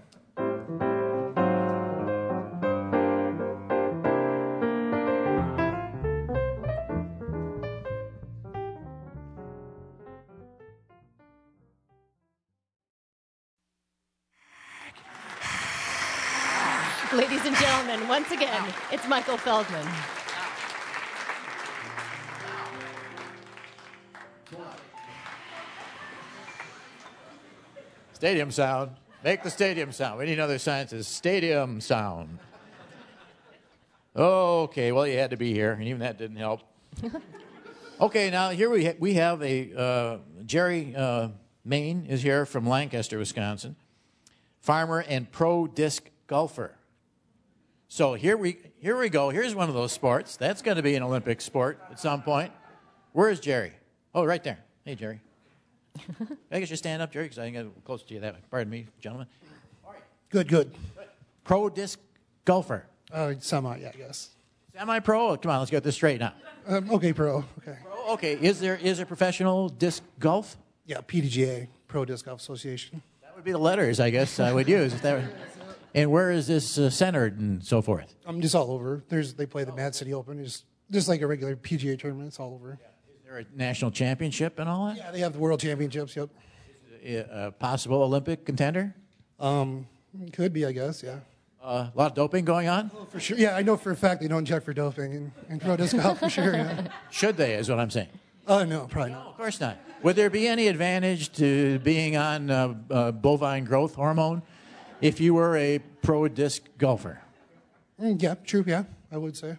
Ladies and gentlemen, once again, it's Michael Feldman. Stadium sound. Make the stadium sound. We need another science is stadium sound. Okay, well, you had to be here, and even that didn't help. Okay, now here we have a Jerry Main is here from Lancaster, Wisconsin. Farmer and pro disc golfer. So here we go. Here's one of those sports. That's going to be an Olympic sport at some point. Where is Jerry? Oh, right there. Hey, Jerry. I guess you stand up, Jerry, because I can get closer to you that way. Pardon me, gentlemen. Good. Pro disc golfer. Semi, yeah, I guess. Semi-pro? Come on, let's get this straight now. Okay, pro. Okay. Okay, is there professional disc golf? Yeah, PDGA, Pro Disc Golf Association. That would be the letters, I guess, I would use. If that were, and where is this centered and so forth? Just all over. They play the Mad City Open. Just like a regular PGA tournament. It's all over. Is there a national championship and all that? Yeah, they have the World Championships. Yep. A possible Olympic contender? Could be, I guess. Yeah. A lot of doping going on? Oh, for sure. Yeah, I know for a fact they don't check for doping in pro disc golf for sure. Yeah. Should they? Is what I'm saying. Oh no, probably not. No, of course not. Would there be any advantage to being on bovine growth hormone if you were a pro disc golfer? Yeah, true. Yeah, I would say.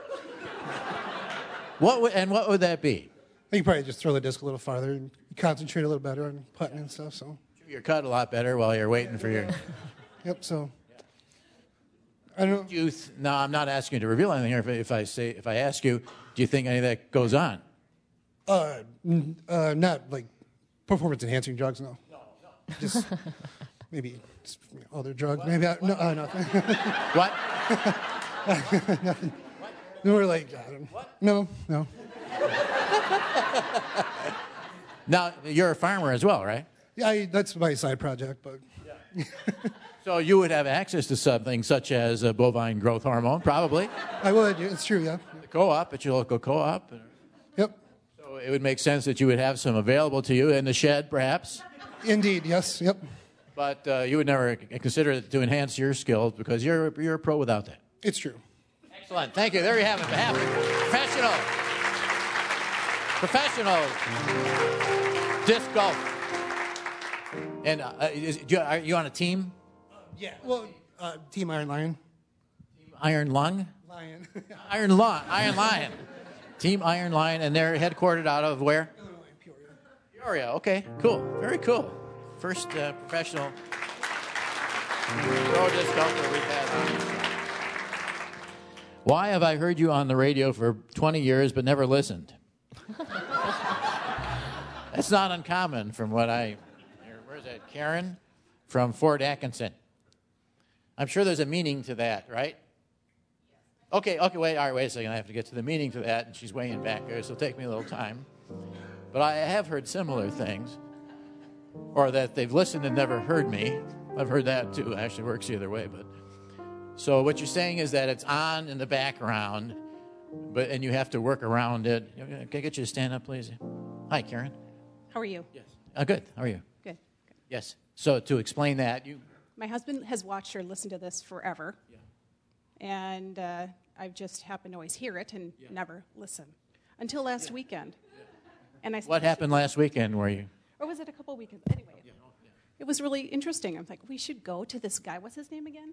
What would that be? You probably just throw the disc a little farther and concentrate a little better on putting and stuff. So you're cut a lot better while you're waiting for your. Yep. So. I don't know. No, I'm not asking you to reveal anything here. If I ask you, do you think any of that goes on? Not like performance enhancing drugs. No. Just maybe other drugs. Maybe nothing. What? Nothing. No, we're like no. Now you're a farmer as well, right? Yeah, that's my side project, but. So you would have access to something such as a bovine growth hormone, probably. I would. It's true. Yeah. The co-op at your local co-op. Yep. So it would make sense that you would have some available to you in the shed, perhaps. Indeed. Yes. Yep. But you would never consider it to enhance your skills because you're a pro without that. It's true. Excellent. Thank you. There you have it. Professional disc golf. And are you on a team? Yeah. Well, Team Iron Lion. Iron Lung? Lion. Iron Lion. Team Iron Lion, and they're headquartered out of where? Illinois, Peoria. Peoria. Okay. Cool. Very cool. First professional pro disc golfer we've had. Why have I heard you on the radio for 20 years but never listened? That's not uncommon from what I... Where's that? Karen from Fort Atkinson. I'm sure there's a meaning to that, right? Okay, wait a second. I have to get to the meaning to that, and she's weighing back there, so it'll take me a little time. But I have heard similar things, or that they've listened and never heard me. I've heard that, too. It actually works the other way, but... So what you're saying is that it's on in the background, and you have to work around it. Can I get you to stand up, please? Hi, Karen. How are you? Yes. Good. How are you? Good. Yes. So to explain that, My husband has watched or listened to this forever. Yeah. And I've just happened to always hear it and never listen. Until last weekend. And what happened last weekend? Were you? Or was it a couple weekends? Anyway. It was really interesting. I'm like, we should go to this guy. What's his name again?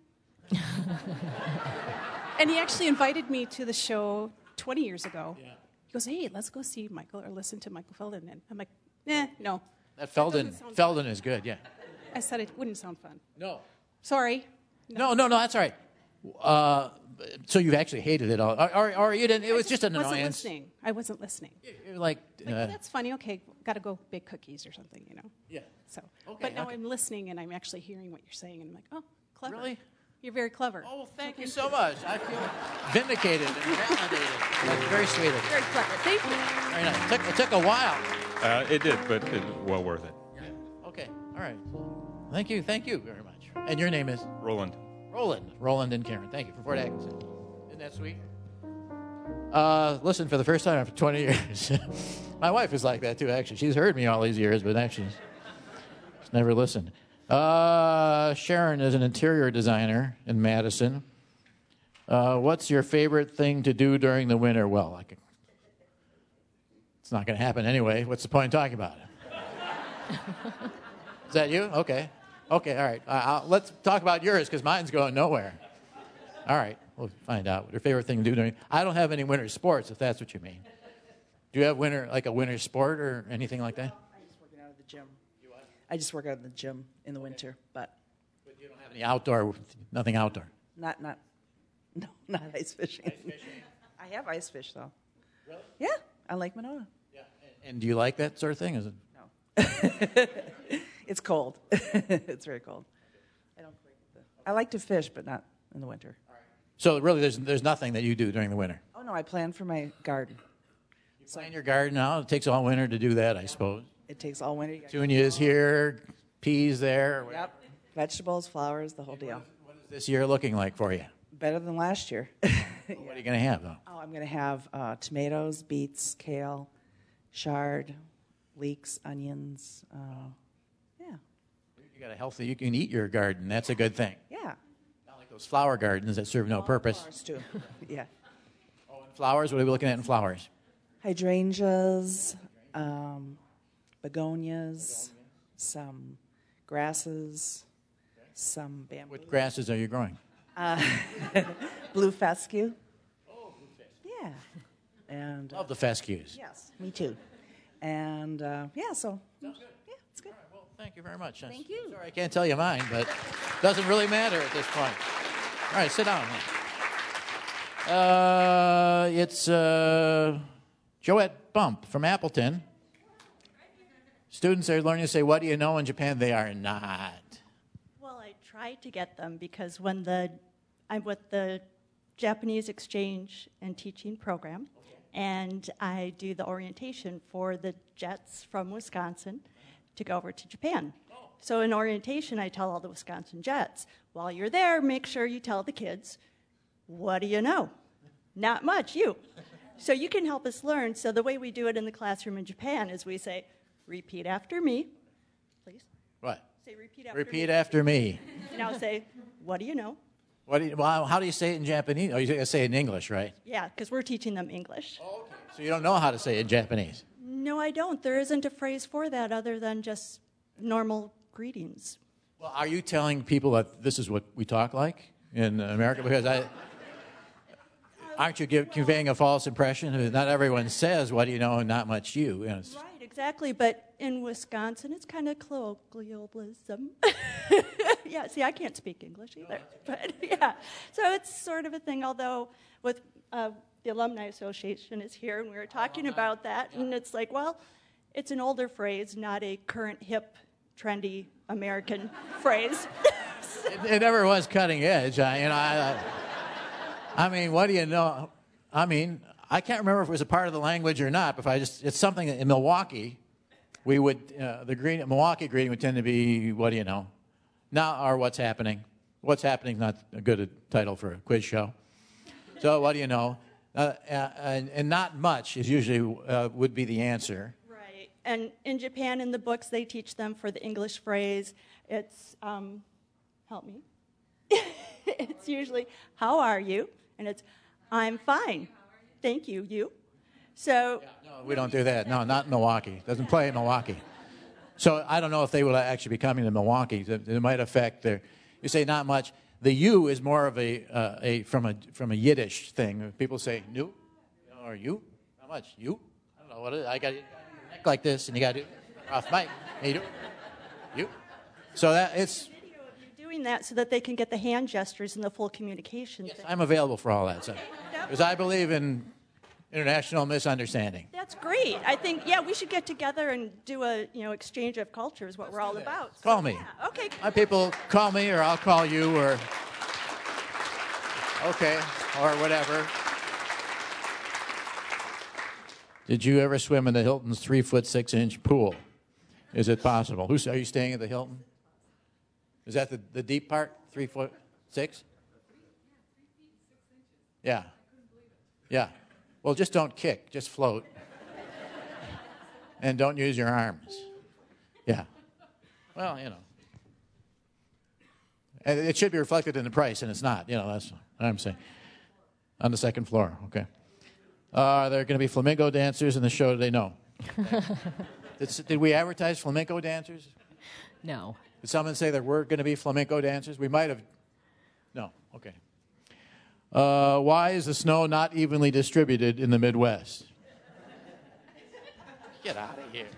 And he actually invited me to the show 20 years ago. Yeah. He goes, hey, let's go see Michael or listen to Michael Felden. And I'm like, no. That Felden is good, yeah. I said it wouldn't sound fun. No. Sorry. No, that's all right. So you actually hated it all. Or you didn't, it was just an annoyance. I wasn't listening. You're like that's funny. Okay, got to go bake cookies or something, Yeah. So, but now I'm listening and I'm actually hearing what you're saying, and I'm like, oh, clever. Really? You're very clever. Oh, thank you so much. I feel vindicated and validated. That's very sweet of you. Very clever. Thank you. Very nice. It took a while. It did, but it was well worth it. Yeah. Okay. All right. Thank you very much. And your name is? Roland. Roland and Karen. Thank you for Fort Atkinson. Isn't that sweet? Listen, for the first time after 20 years. My wife is like that, too, actually. She's heard me all these years, but actually she's never listened. Sharon is an interior designer in Madison. What's your favorite thing to do during the winter? Well, it's not going to happen anyway. What's the point in talking about it? Is that you? Okay, all right. Let's talk about yours because mine's going nowhere. All right, we'll find out what your favorite thing to do during... I don't have any winter sports, if that's what you mean. Do you have a winter sport or anything like that? I just work out of the gym. I just work out in the gym in the winter, but you don't have any outdoor, nothing outdoor. Not ice fishing. Ice fishing. I have ice fish though. Really? Yeah, on Lake Monona. Yeah. And do you like that sort of thing? Is it? No. It's cold. It's very cold. I like to fish, but not in the winter. All right. So really, there's nothing that you do during the winter. Oh no, I plan for my garden. You plan your garden now. It takes all winter to do that, I suppose. It takes all winter. Petunias here, peas there. Yep. Vegetables, flowers, the whole deal. What is this year looking like for you? Better than last year. What are you going to have, though? Oh, I'm going to have tomatoes, beets, kale, chard, leeks, onions. Yeah. You got a healthy, you can eat your garden. That's a good thing. Yeah. Not like those flower gardens that serve no purpose. Flowers, too. Yeah. Oh, and flowers? What are we looking at in flowers? Hydrangeas, begonias, some grasses, some bamboo. What grasses are you growing? Blue fescue. Oh, blue fescue. Yeah. And love the fescues. Yes, me too. And so sounds good. Yeah, it's good. All right, well, thank you very much. Thank you. Sorry, I can't tell you mine, but it doesn't really matter at this point. All right, sit down. It's Joette Bump from Appleton. Students are learning to say, what do you know in Japan? They are not. Well, I tried to get them because when I'm with the Japanese exchange and teaching program, and I do the orientation for the Jets from Wisconsin. to go over to Japan. So in orientation, I tell all the Wisconsin Jets, while you're there, make sure you tell the kids, what do you know? Not much, you. So you can help us learn. So the way we do it in the classroom in Japan is we say, repeat after me, please. What? Say repeat after me. Repeat after me. Now say, what do you know? Well, how do you say it in Japanese? Oh, you gotta say it in English, right? Yeah, because we're teaching them English. Oh, okay. So you don't know how to say it in Japanese? No, I don't. There isn't a phrase for that other than just normal greetings. Well, are you telling people that this is what we talk like in America? Because aren't you conveying a false impression? Not everyone says, what do you know, and not much you. Right, exactly. But in Wisconsin, it's kind of colloquialism. Yeah, see, I can't speak English either. But yeah, so it's sort of a thing, although with the Alumni Association is here, and we were talking about that, and it's like, well, it's an older phrase, not a current, hip, trendy American phrase. It never was cutting edge. I mean, what do you know? I mean, I can't remember if it was a part of the language or not, but it's something that in Milwaukee, we would, the Milwaukee greeting would tend to be, what do you know? Now, or what's happening? What's happening is not a good title for a quiz show. So, what do you know? And not much is usually would be the answer. Right. And in Japan, in the books, they teach them for the English phrase. It's, help me. It's usually, how are you? And it's, I'm fine. Thank you. You? So. Yeah, no, we don't do that. No, not in Milwaukee. It doesn't play in Milwaukee. So I don't know if they will actually be coming to Milwaukee. It might affect their. You say not much. The you is more of from a Yiddish thing. People say nu, or you. How much you? I don't know what it is. I got your neck like this, and you got to do off mic. Hey, you. So that it's. Doing that so that they can get the hand gestures and the full communication. Yes, I'm available for all that stuff because I believe in international misunderstanding. That's great. I think we should get together and do a exchange of cultures. What we're all about. So, call me. Yeah. Okay. My people call me, or I'll call you, or okay, or whatever. Did you ever swim in the Hilton's 3-foot-6-inch pool? Is it possible? Are you staying at the Hilton? Is that the deep part? 3'6"? Yeah. Yeah. Well, just don't kick. Just float. And don't use your arms. Yeah. Well, And it should be reflected in the price, and it's not. That's what I'm saying. On the second floor. Okay. Are there going to be flamenco dancers in the show today? No. Did we advertise flamenco dancers? No. Did someone say there were going to be flamenco dancers? We might have. No. Okay. Why is the snow not evenly distributed in the Midwest? Get out of here.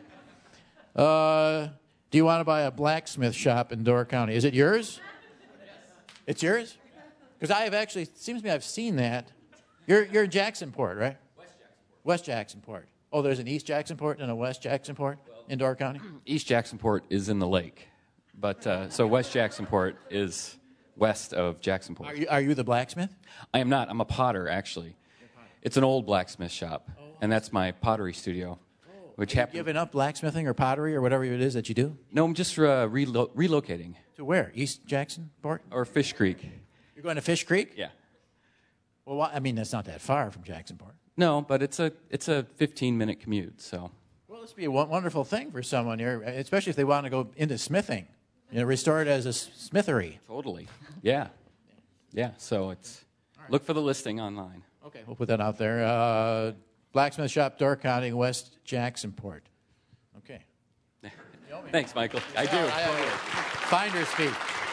Do you want to buy a blacksmith shop in Door County? Is it yours? It's yours? Because I have actually, it seems to me I've seen that. You're in Jacksonport, right? West Jacksonport. Oh, there's an East Jacksonport and a West Jacksonport in Door County? East Jacksonport is in the lake. But so West Jacksonport is west of Jacksonport. Are you the blacksmith? I am not. I'm a potter, actually. It's an old blacksmith shop, and that's my pottery studio. Which Have you given up blacksmithing or pottery or whatever it is that you do? No, I'm just relocating. To where? East Jacksonport? Or Fish Creek. You're going to Fish Creek? Yeah. Well, I mean, that's not that far from Jacksonport. No, but it's a 15-minute commute, so. Well, this would be a wonderful thing for someone here, especially if they want to go into smithing. Restore it as a smithery. Totally. Yeah. Yeah, so it's look for the listing online. Okay, we'll put that out there. Blacksmith Shop, Door County, West Jacksonport. Okay. Thanks, Michael. I do. Finder's fee.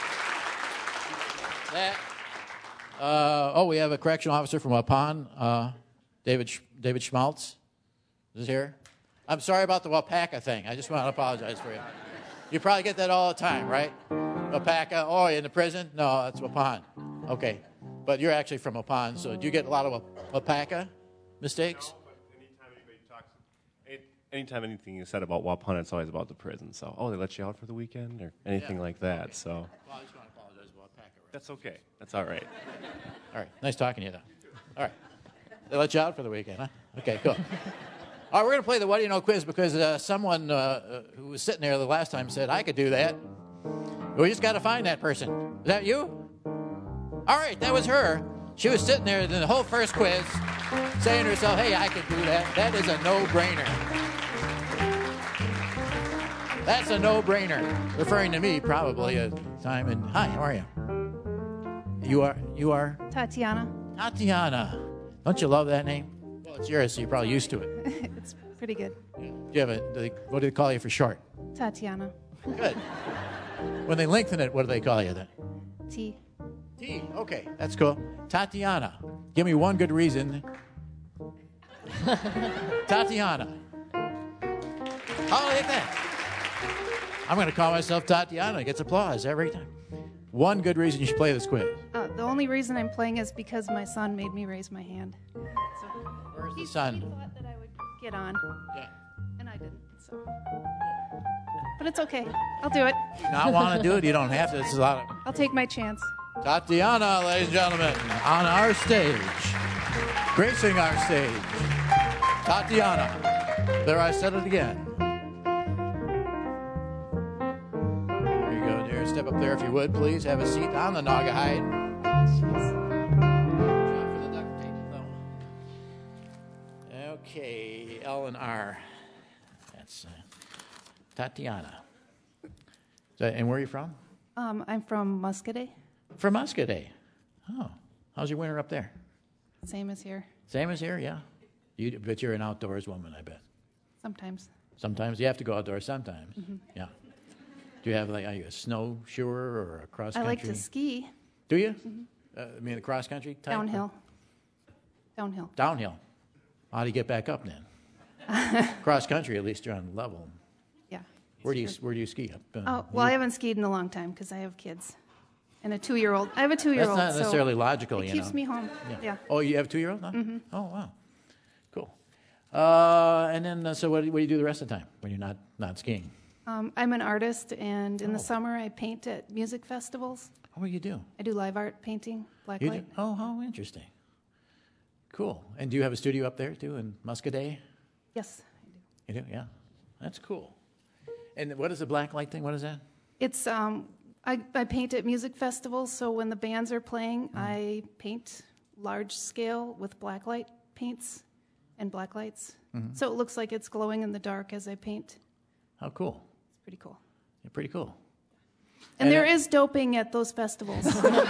We have a correctional officer from Waupun, David Schmaltz is here. I'm sorry about the Wapaka thing. I just want to apologize for you. You probably get that all the time, right? Wapaka. Oh, in the prison? No, that's Waupun. Okay. But you're actually from Waupun, so do you get a lot of Wapaka mistakes? No, but anytime anything is said about Waupun, it's always about the prison. So, they let you out for the weekend or anything like that. Okay. So. Well, I just want to apologize about Wapaka. Right? That's okay. That's all right. All right. Nice talking to you, though. All right. They let you out for the weekend, huh? Okay, cool. All right, we're going to play the What Do You Know quiz because someone who was sitting there the last time said, I could do that. We just got to find that person. Is that you? All right, that was her. She was sitting there in the whole first quiz saying to herself, hey, I could do that. That is a no-brainer. That's a no-brainer. Referring to me probably at the time. And hi, how are you? You are? Tatiana. Tatiana. Don't you love that name? Well, it's yours, so you're probably used to it. It's pretty good. Do you have what do they call you for short? Tatiana. Good. When they lengthen it, what do they call you then? T. T. Okay, that's cool. Tatiana. Give me one good reason. Tatiana. How like that? I'm going to call myself Tatiana. It gets applause every time. One good reason you should play this quiz. The only reason I'm playing is because my son made me raise my hand. So where's the son? He thought that I would get on. Yeah. And I didn't, so. But it's okay. I'll do it. Not want to do it? You don't have to. It's a lot of... I'll take my chance. Tatiana, ladies and gentlemen, on our stage, gracing our stage, Tatiana. There, I said it again. There you go, dear. Step up there if you would, please. Have a seat on the Naugahyde. Okay, L and R. That's Tatiana. And where are you from? I'm from Muscadet. From Muscadet. Oh. How's your winter up there? Same as here. Same as here, yeah. But you're an outdoors woman, I bet. Sometimes. Sometimes. You have to go outdoors sometimes. Mm-hmm. Yeah. Do you have, are you a snowshoer or a cross-country? I like to ski. Do you? Mm-hmm. I mean, the cross-country type? Downhill. Downhill. Downhill. How do you get back up then? Cross-country, at least you're on level. Yeah. Where do you ski up? I haven't skied in a long time because I have kids. And a 2-year-old. I have a 2-year-old. That's not necessarily logical, it keeps me home. Yeah. Oh, you have a 2-year-old now? Mm-hmm. Oh, wow. Cool. And then, so what do you do the rest of the time when you're not skiing? I'm an artist, and in the summer I paint at music festivals. Oh, what do you do? I do live art painting, blacklight. Oh, how interesting. Cool. And do you have a studio up there, too, in Muscadet? Yes, I do. You do? Yeah. That's cool. And what is the blacklight thing? What is that? It's, I paint at music festivals, so when the bands are playing, I paint large scale with blacklight paints and blacklights. Mm-hmm. So it looks like it's glowing in the dark as I paint. How cool. It's pretty cool. Yeah, pretty cool. And there is doping at those festivals.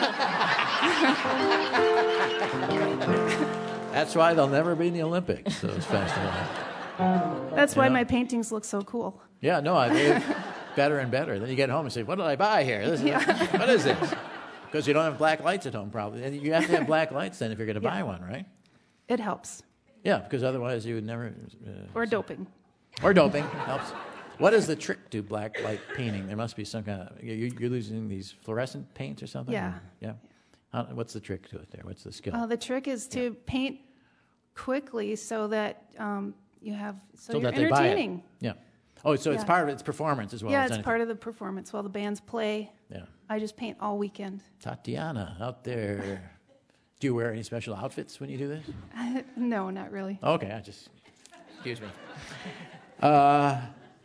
That's why they'll never be in the Olympics, those festivals. That's why my paintings look so cool. Yeah, no, they're better and better. Then you get home and say, what did I buy here? What is this? Because you don't have black lights at home, probably. And you have to have black lights then if you're going to buy one, right? It helps. Yeah, because otherwise you would never... or doping. Or doping helps. What is the trick to black light painting? There must be some kind of... You're using these fluorescent paints or something? Yeah. Yeah. What's the trick to it there? What's the skill? The trick is to paint quickly so that you have... So you're that they entertaining. Buy it. Yeah. Oh, so it's part of its performance as well. Yeah, it's part of the performance. While the bands play, I just paint all weekend. Tatiana, out there. Do you wear any special outfits when you do this? No, not really. Okay, excuse me. What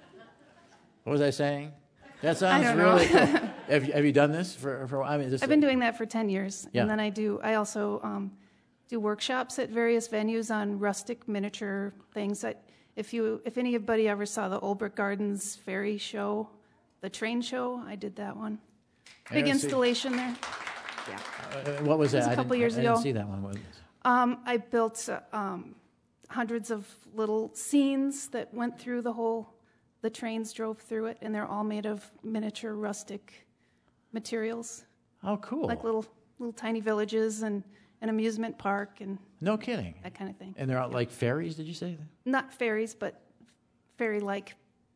was I saying? That sounds really cool. Have you done this for a while? I mean, I've been doing that for 10 years. Yeah. And then I also do workshops at various venues on rustic miniature things. If anybody ever saw the Olbrich Gardens Fairy Show, the train show, I did that one. Big installation there. Yeah. What was that? It was a couple years ago. I didn't see that one. What was it? I built hundreds of little scenes that went through the trains drove through it, and they're all made of miniature rustic materials. Oh, cool. Like little tiny villages and an amusement park and no kidding. That kind of thing. And they're out like fairies, did you say? Not fairies, but fairy-like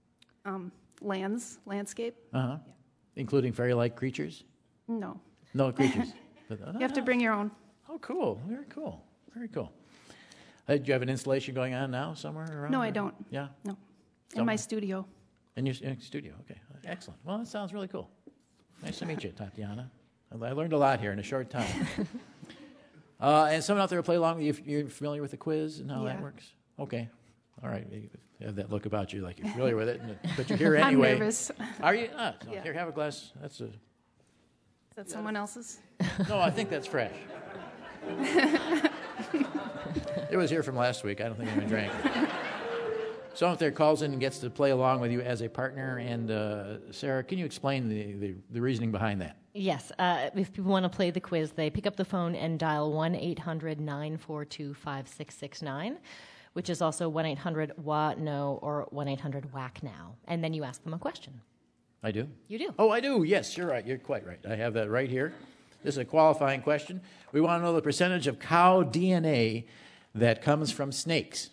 landscape. Uh-huh. Yeah. Including fairy-like creatures? No. No creatures. You have to bring your own. Oh, cool. Very cool. Very cool. Do you have an installation going on now somewhere around? No, I don't. Yeah? No. In my studio. In your studio, okay. Excellent. Well, that sounds really cool. Nice to meet you, Tatiana. I learned a lot here in a short time. And someone out there will play along. You're familiar with the quiz and how that works? Okay. All right. You have that look about you like you're familiar with it, but you're here anyway. I'm nervous. Are you? No, Yeah. Here, have a glass. That's a. Is that someone else's? No, I think that's fresh. It was here from last week. I don't think anyone drank it. Someone up there calls in and gets to play along with you as a partner. And Sarah, can you explain the reasoning behind that? Yes. If people want to play the quiz, they pick up the phone and dial 1-800-942-5669, which is also 1-800-WA-NO or 1-800-WAC-NOW. And then you ask them a question. I do? You do. Oh, I do. Yes, you're right. You're quite right. I have that right here. This is a qualifying question. We want to know the percentage of cow DNA that comes from snakes.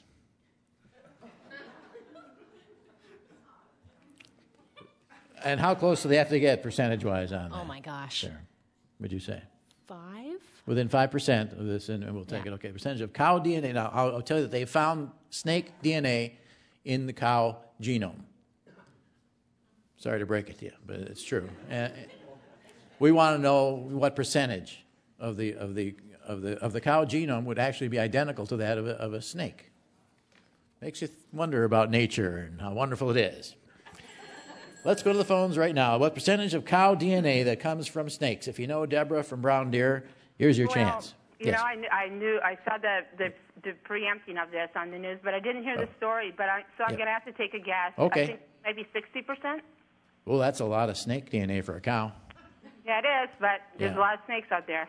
And how close do they have to get percentage-wise on that? Oh, my gosh. Sarah, what'd you say? 5? Within 5% of this, and we'll take it. Okay, percentage of cow DNA. Now, I'll tell you that they found snake DNA in the cow genome. Sorry to break it to you, but it's true. We want to know what percentage of the cow genome would actually be identical to that of a snake. Makes you wonder about nature and how wonderful it is. Let's go to the phones right now. What percentage of cow DNA that comes from snakes? If you know Deborah from Brown Deer, here's your chance. You know, I saw the preempting of this on the news, but I didn't hear the story. But I'm going to have to take a guess. Okay. I think maybe 60%. Well, that's a lot of snake DNA for a cow. Yeah, it is, but there's a lot of snakes out there.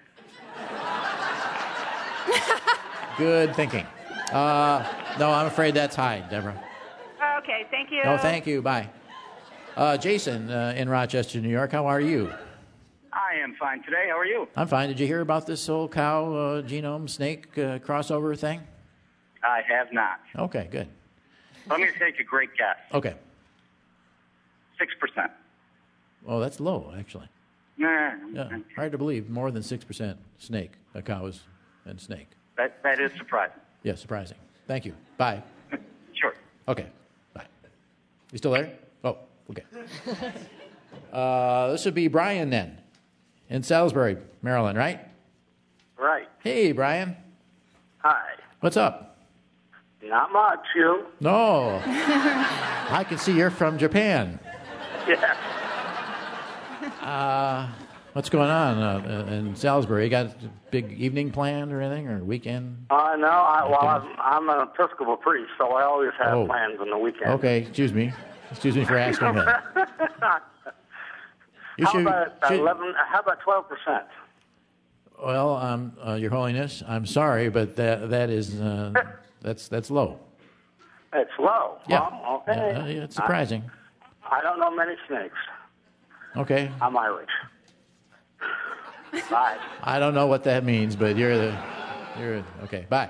Good thinking. No, I'm afraid that's high, Deborah. Okay, thank you. No, thank you. Bye. Jason in Rochester, New York, how are you? I am fine today. How are you? I'm fine. Did you hear about this whole cow genome snake crossover thing? I have not. Okay, good. Let me take a great guess. Okay. 6%. Oh, that's low, actually. Nah, Yeah, hard to believe. More than 6% snake, cows and snake. that is surprising. Yeah, surprising. Thank you. Bye. Sure. Okay. Bye. You still there? Oh, okay. This would be Brian then, in Salisbury, Maryland, right? Right. Hey, Brian. Hi. What's up? Not much, you. No. I can see you're from Japan. Yeah. What's going on in Salisbury? You got a big evening planned or anything, or weekend? No, I'm an Episcopal priest, so I always have plans on the weekend. Okay, excuse me. Excuse me for asking that. How about 12%? Well, Your Holiness, I'm sorry, but that is that's low. It's low. Yeah. Well, okay. It's surprising. I don't know many snakes. Okay. I'm Irish. Bye. I don't know what that means, but you're okay. Bye.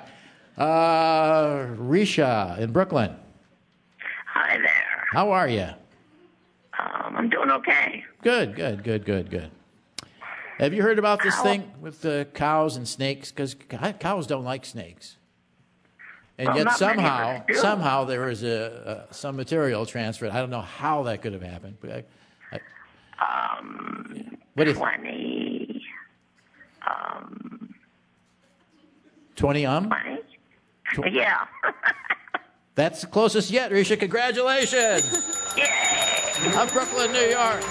Risha in Brooklyn. Hi there. How are you? I'm doing okay. Good. Have you heard about this thing with the cows and snakes? Because cows don't like snakes. And Well, yet not many of us do. somehow there was some material transferred. I don't know how that could have happened. But what do you 20. 20 Yeah. That's the closest yet, Risha. Congratulations. Yay. Of Brooklyn, New York.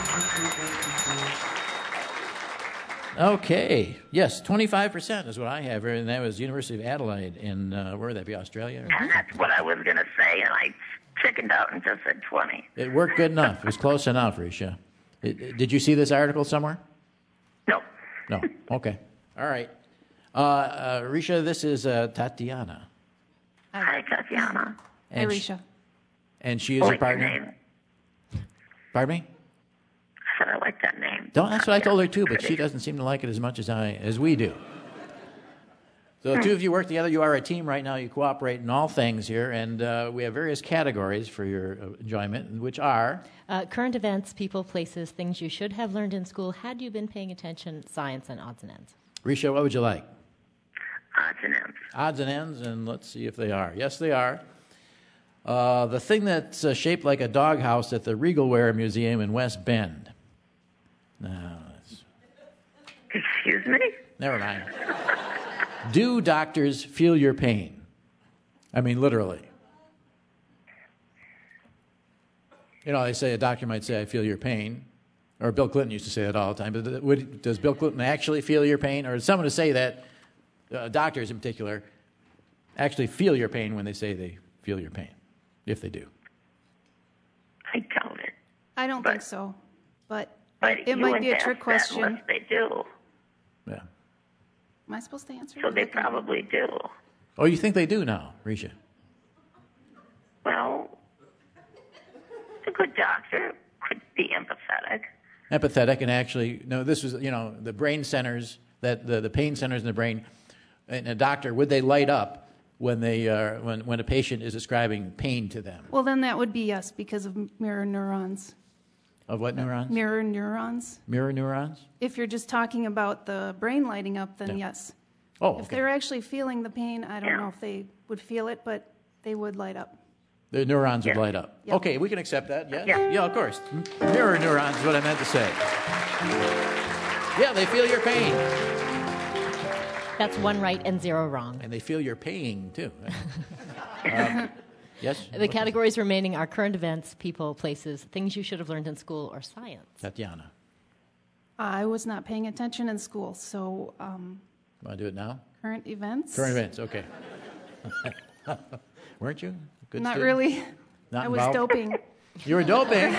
Okay. Yes, 25% is what I have here, and that was University of Adelaide in, where would that be, Australia? And that's what I was going to say, and I chickened out and just said 20. It worked good enough. It was close enough, Risha. Did you see this article somewhere? No. No. Okay. All right. Risha, this is Tatiana. Hi, Tatiana. And Hi, Risha. And she is I your like your partner? name. Pardon me? I said I like that name. That's what I told her too, but she doesn't seem to like it as much as we do. So the two of you work together. You are a team right now. You cooperate in all things here, and we have various categories for your enjoyment, which are current events, people, places, things you should have learned in school had you been paying attention, science, and odds and ends. Risha, what would you like? Odds and ends. Odds and ends, and let's see if they are. Yes, they are. The thing that's shaped like a doghouse at the Regalware Museum in West Bend. No. Excuse me? Never mind. Do doctors feel your pain? I mean, literally. You know, they say a doctor might say, "I feel your pain," or Bill Clinton used to say that all the time. But does Bill Clinton actually feel your pain, or does someone to say that doctors in particular actually feel your pain when they say they feel your pain, if they do? I doubt it. I don't think so, but it you might be a wouldn't trick ask that question. unless they do. Yeah. Am I supposed to answer? So they probably do. Oh, you think they do now, Risha? Well, a good doctor could be empathetic. Empathetic, and actually, no, this was, the brain centers, that the pain centers in the brain, and a doctor, would they light up when they when a patient is describing pain to them? Well, then that would be yes, because of mirror neurons. Of what neurons? Mirror neurons. Mirror neurons? If you're just talking about the brain lighting up, then yes. Oh, If okay. they're actually feeling the pain, I don't know if they would feel it, but they would light up. The neurons would light up. Yeah. Okay, we can accept that, yes? Yeah. Yeah, of course. Mirror neurons is what I meant to say. Yeah, they feel your pain. That's 1 right and 0 wrong. And they feel your pain, too. Yes? The categories remaining are current events, people, places, things you should have learned in school, or science. Tatiana. I was not paying attention in school, so Want to do it now? current events. Current events, okay. Weren't you? Good Not student? really. Not I was involved? doping. You were doping?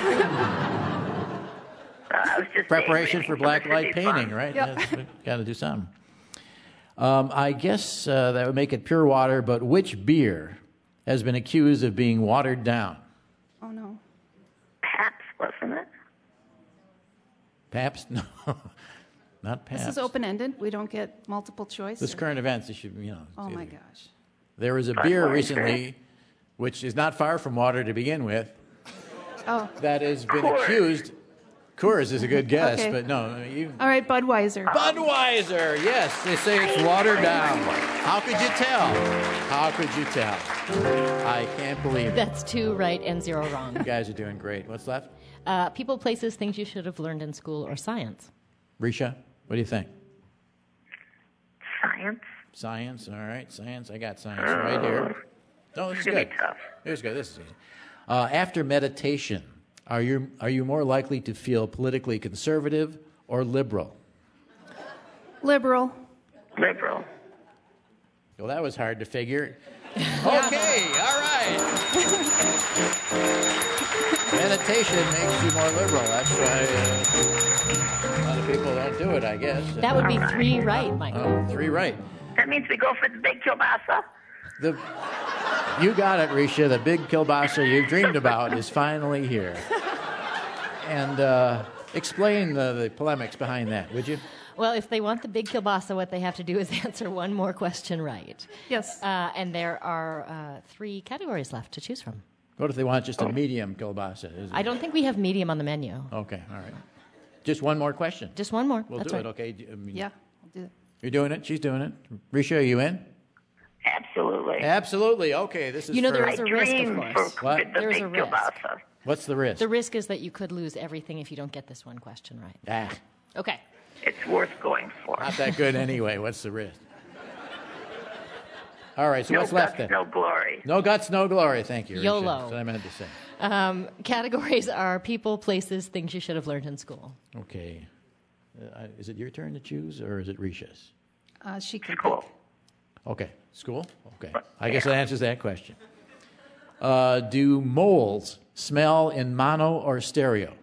I was just Preparation for black light should be fun. painting, right? Yep. Yes, got to do something. I guess that would make it pure water, but which beer has been accused of being watered down? Oh, no. Pabst, wasn't it? Pabst? No, not Pabst. This is open-ended. We don't get multiple choice. This current events, you should, Oh, my gosh. There was a beer recently, which is not far from water to begin with, Oh. that has been Coors. accused. Coors is a good guess, Okay. but no, you. All right, Budweiser. Budweiser, yes, they say it's watered down. How could you tell? How could you tell? I can't believe it. That's 2 right and 0 wrong. You guys are doing great. What's left? People, places, things you should have learned in school, or science. Risha, what do you think? Science. Science, all right, science. I got science right here. No, this is Should be good. tough. Here's good. This is easy. After meditation, are you more likely to feel politically conservative or liberal? Liberal. Liberal. Well, that was hard to figure. Okay, all right. Meditation makes you more liberal. That's why a lot of people don't do it, I guess. That would be 3 right, Michael. Oh, 3 right. That means we go for the big kielbasa. You got it, Risha. The big kielbasa you've dreamed about is finally here. And explain the polemics behind that, would you? Well, if they want the big kielbasa, what they have to do is answer 1 more question right. Yes. And there are 3 categories left to choose from. What if they want just a medium kielbasa? I don't think we have medium on the menu. Okay, all right. Just 1 more question. Just 1 more. We'll That's do right. it, okay? Yeah, I'll do it. You're doing it? She's doing it. Risha, are you in? Absolutely. Absolutely. Okay, this is there for- is a risk, of course. What? There is a risk. What's the risk? The risk is that you could lose everything if you don't get this 1 question right. Ah, Okay. It's worth going for. not that good anyway. What's the risk? All right, so No what's left guts, then? no glory. No guts, no glory. Thank you, Risha. YOLO. That's what I meant to say. Categories are people, places, things you should have learned in school. Okay. Is it your turn to choose, or is it Risha's? She can pick. Okay. School? Okay. I guess that answers that question. Do moles smell in mono or stereo?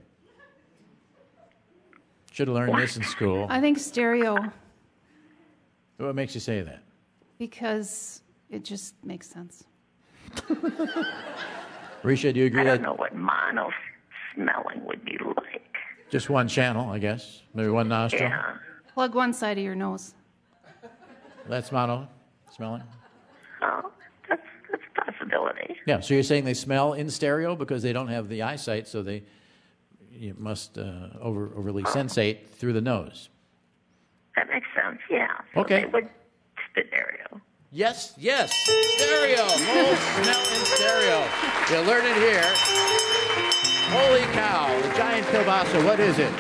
Should have learned this in school. I think stereo, What makes you say that? because it just makes sense. Risha, do you agree I that don't know what mono smelling would be like. just 1 channel, I guess? Maybe 1 nostril? Yeah. Plug one side of your nose. That's mono smelling? Oh, that's a possibility. Yeah, so you're saying they smell in stereo because they don't have the eyesight, so you must overly sensate through the nose. That makes sense, yeah. So Okay. They would stereo. Yes, stereo. Moles smell in stereo. You learn it here. Holy cow, the giant kielbasa, what is it?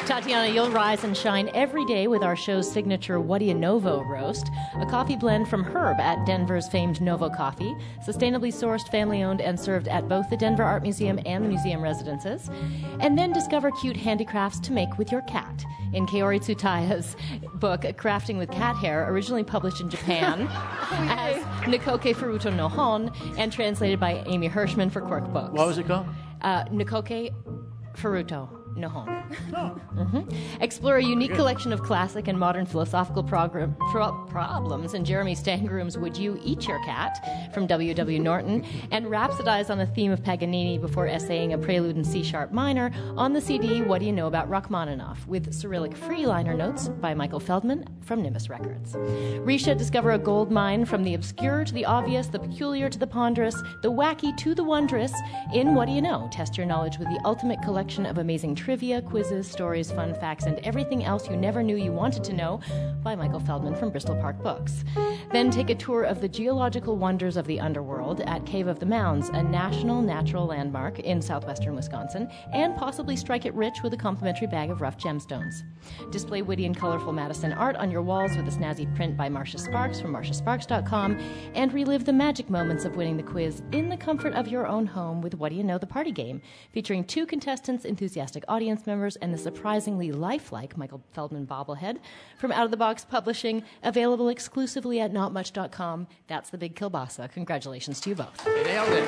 Tatiana, you'll rise and shine every day with our show's signature What Do You Novo roast, a coffee blend from Herb at Denver's famed Novo Coffee, sustainably sourced, family-owned, and served at both the Denver Art Museum and the museum residences. And then discover cute handicrafts to make with your cat in Kaori Tsutaya's book, Crafting with Cat Hair, originally published in Japan as Nikoke Furuto no Hon and translated by Amy Hirschman for Quirk Books. What was it called? Nikoke Furuto no Hon. Explore a unique collection of classic and modern philosophical problems in Jeremy Stangroom's Would You Eat Your Cat? From W.W. Norton, and rhapsodize on the theme of Paganini before essaying a prelude in C-sharp minor on the CD What Do You Know About Rachmaninoff? With Cyrillic-free liner notes by Michael Feldman from Nimbus Records. Risha, discover a gold mine from the obscure to the obvious, the peculiar to the ponderous, the wacky to the wondrous in What Do You Know? Test your knowledge with the ultimate collection of amazing trivia, quizzes, stories, fun facts, and everything else you never knew you wanted to know by Michael Feldman from Bristol Park Books. Then take a tour of the geological wonders of the underworld at Cave of the Mounds, a national natural landmark in southwestern Wisconsin, and possibly strike it rich with a complimentary bag of rough gemstones. Display witty and colorful Madison art on your walls with a snazzy print by Marcia Sparks from marciasparks.com, and relive the magic moments of winning the quiz in the comfort of your own home with What Do You Know? The Party Game, featuring 2 contestants, enthusiastic audience members, and the surprisingly lifelike Michael Feldman bobblehead from Out of the Box Publishing, available exclusively at notmuch.com. That's the big kielbasa. Congratulations to you both. You nailed it.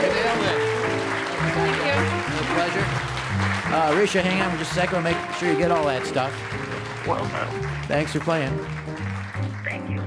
Thank you. My pleasure. Risha, hang on just a second. We'll make sure you get all that stuff. Well done. Thanks for playing. Thank you.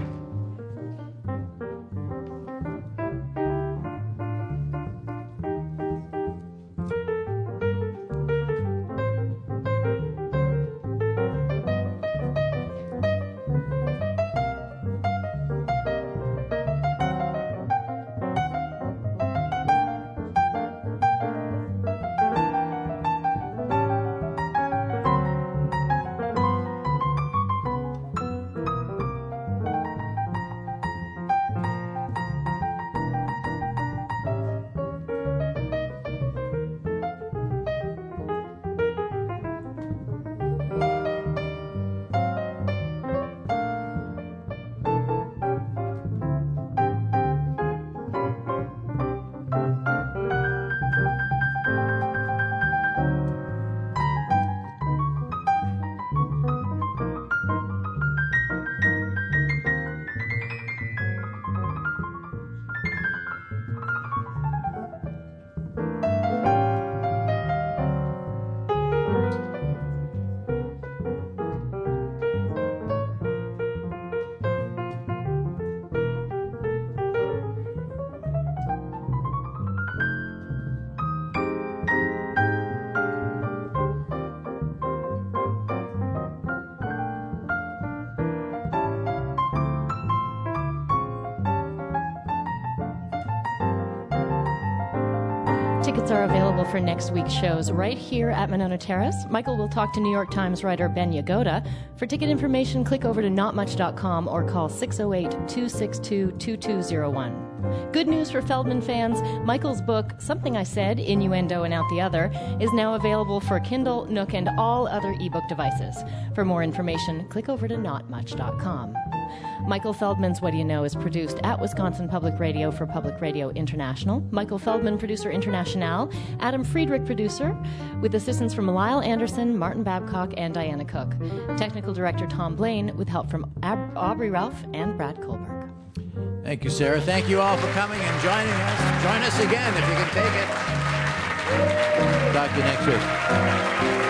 Tickets are available for next week's shows right here at Monona Terrace. Michael will talk to New York Times writer Ben Yagoda. For ticket information, click over to notmuch.com or call 608-262-2201. Good news for Feldman fans. Michael's book, Something I Said, Innuendo and Out the Other, is now available for Kindle, Nook, and all other ebook devices. For more information, click over to notmuch.com. Michael Feldman's What Do You Know is produced at Wisconsin Public Radio for Public Radio International. Michael Feldman, producer international. Adam Friedrich, producer, with assistance from Lyle Anderson, Martin Babcock, and Diana Cook. Technical director Tom Blaine, with help from Aubrey Ralph and Brad Kohlberg. Thank you, Sarah. Thank you all for coming and joining us. Join us again if you can take it. Talk to you next week.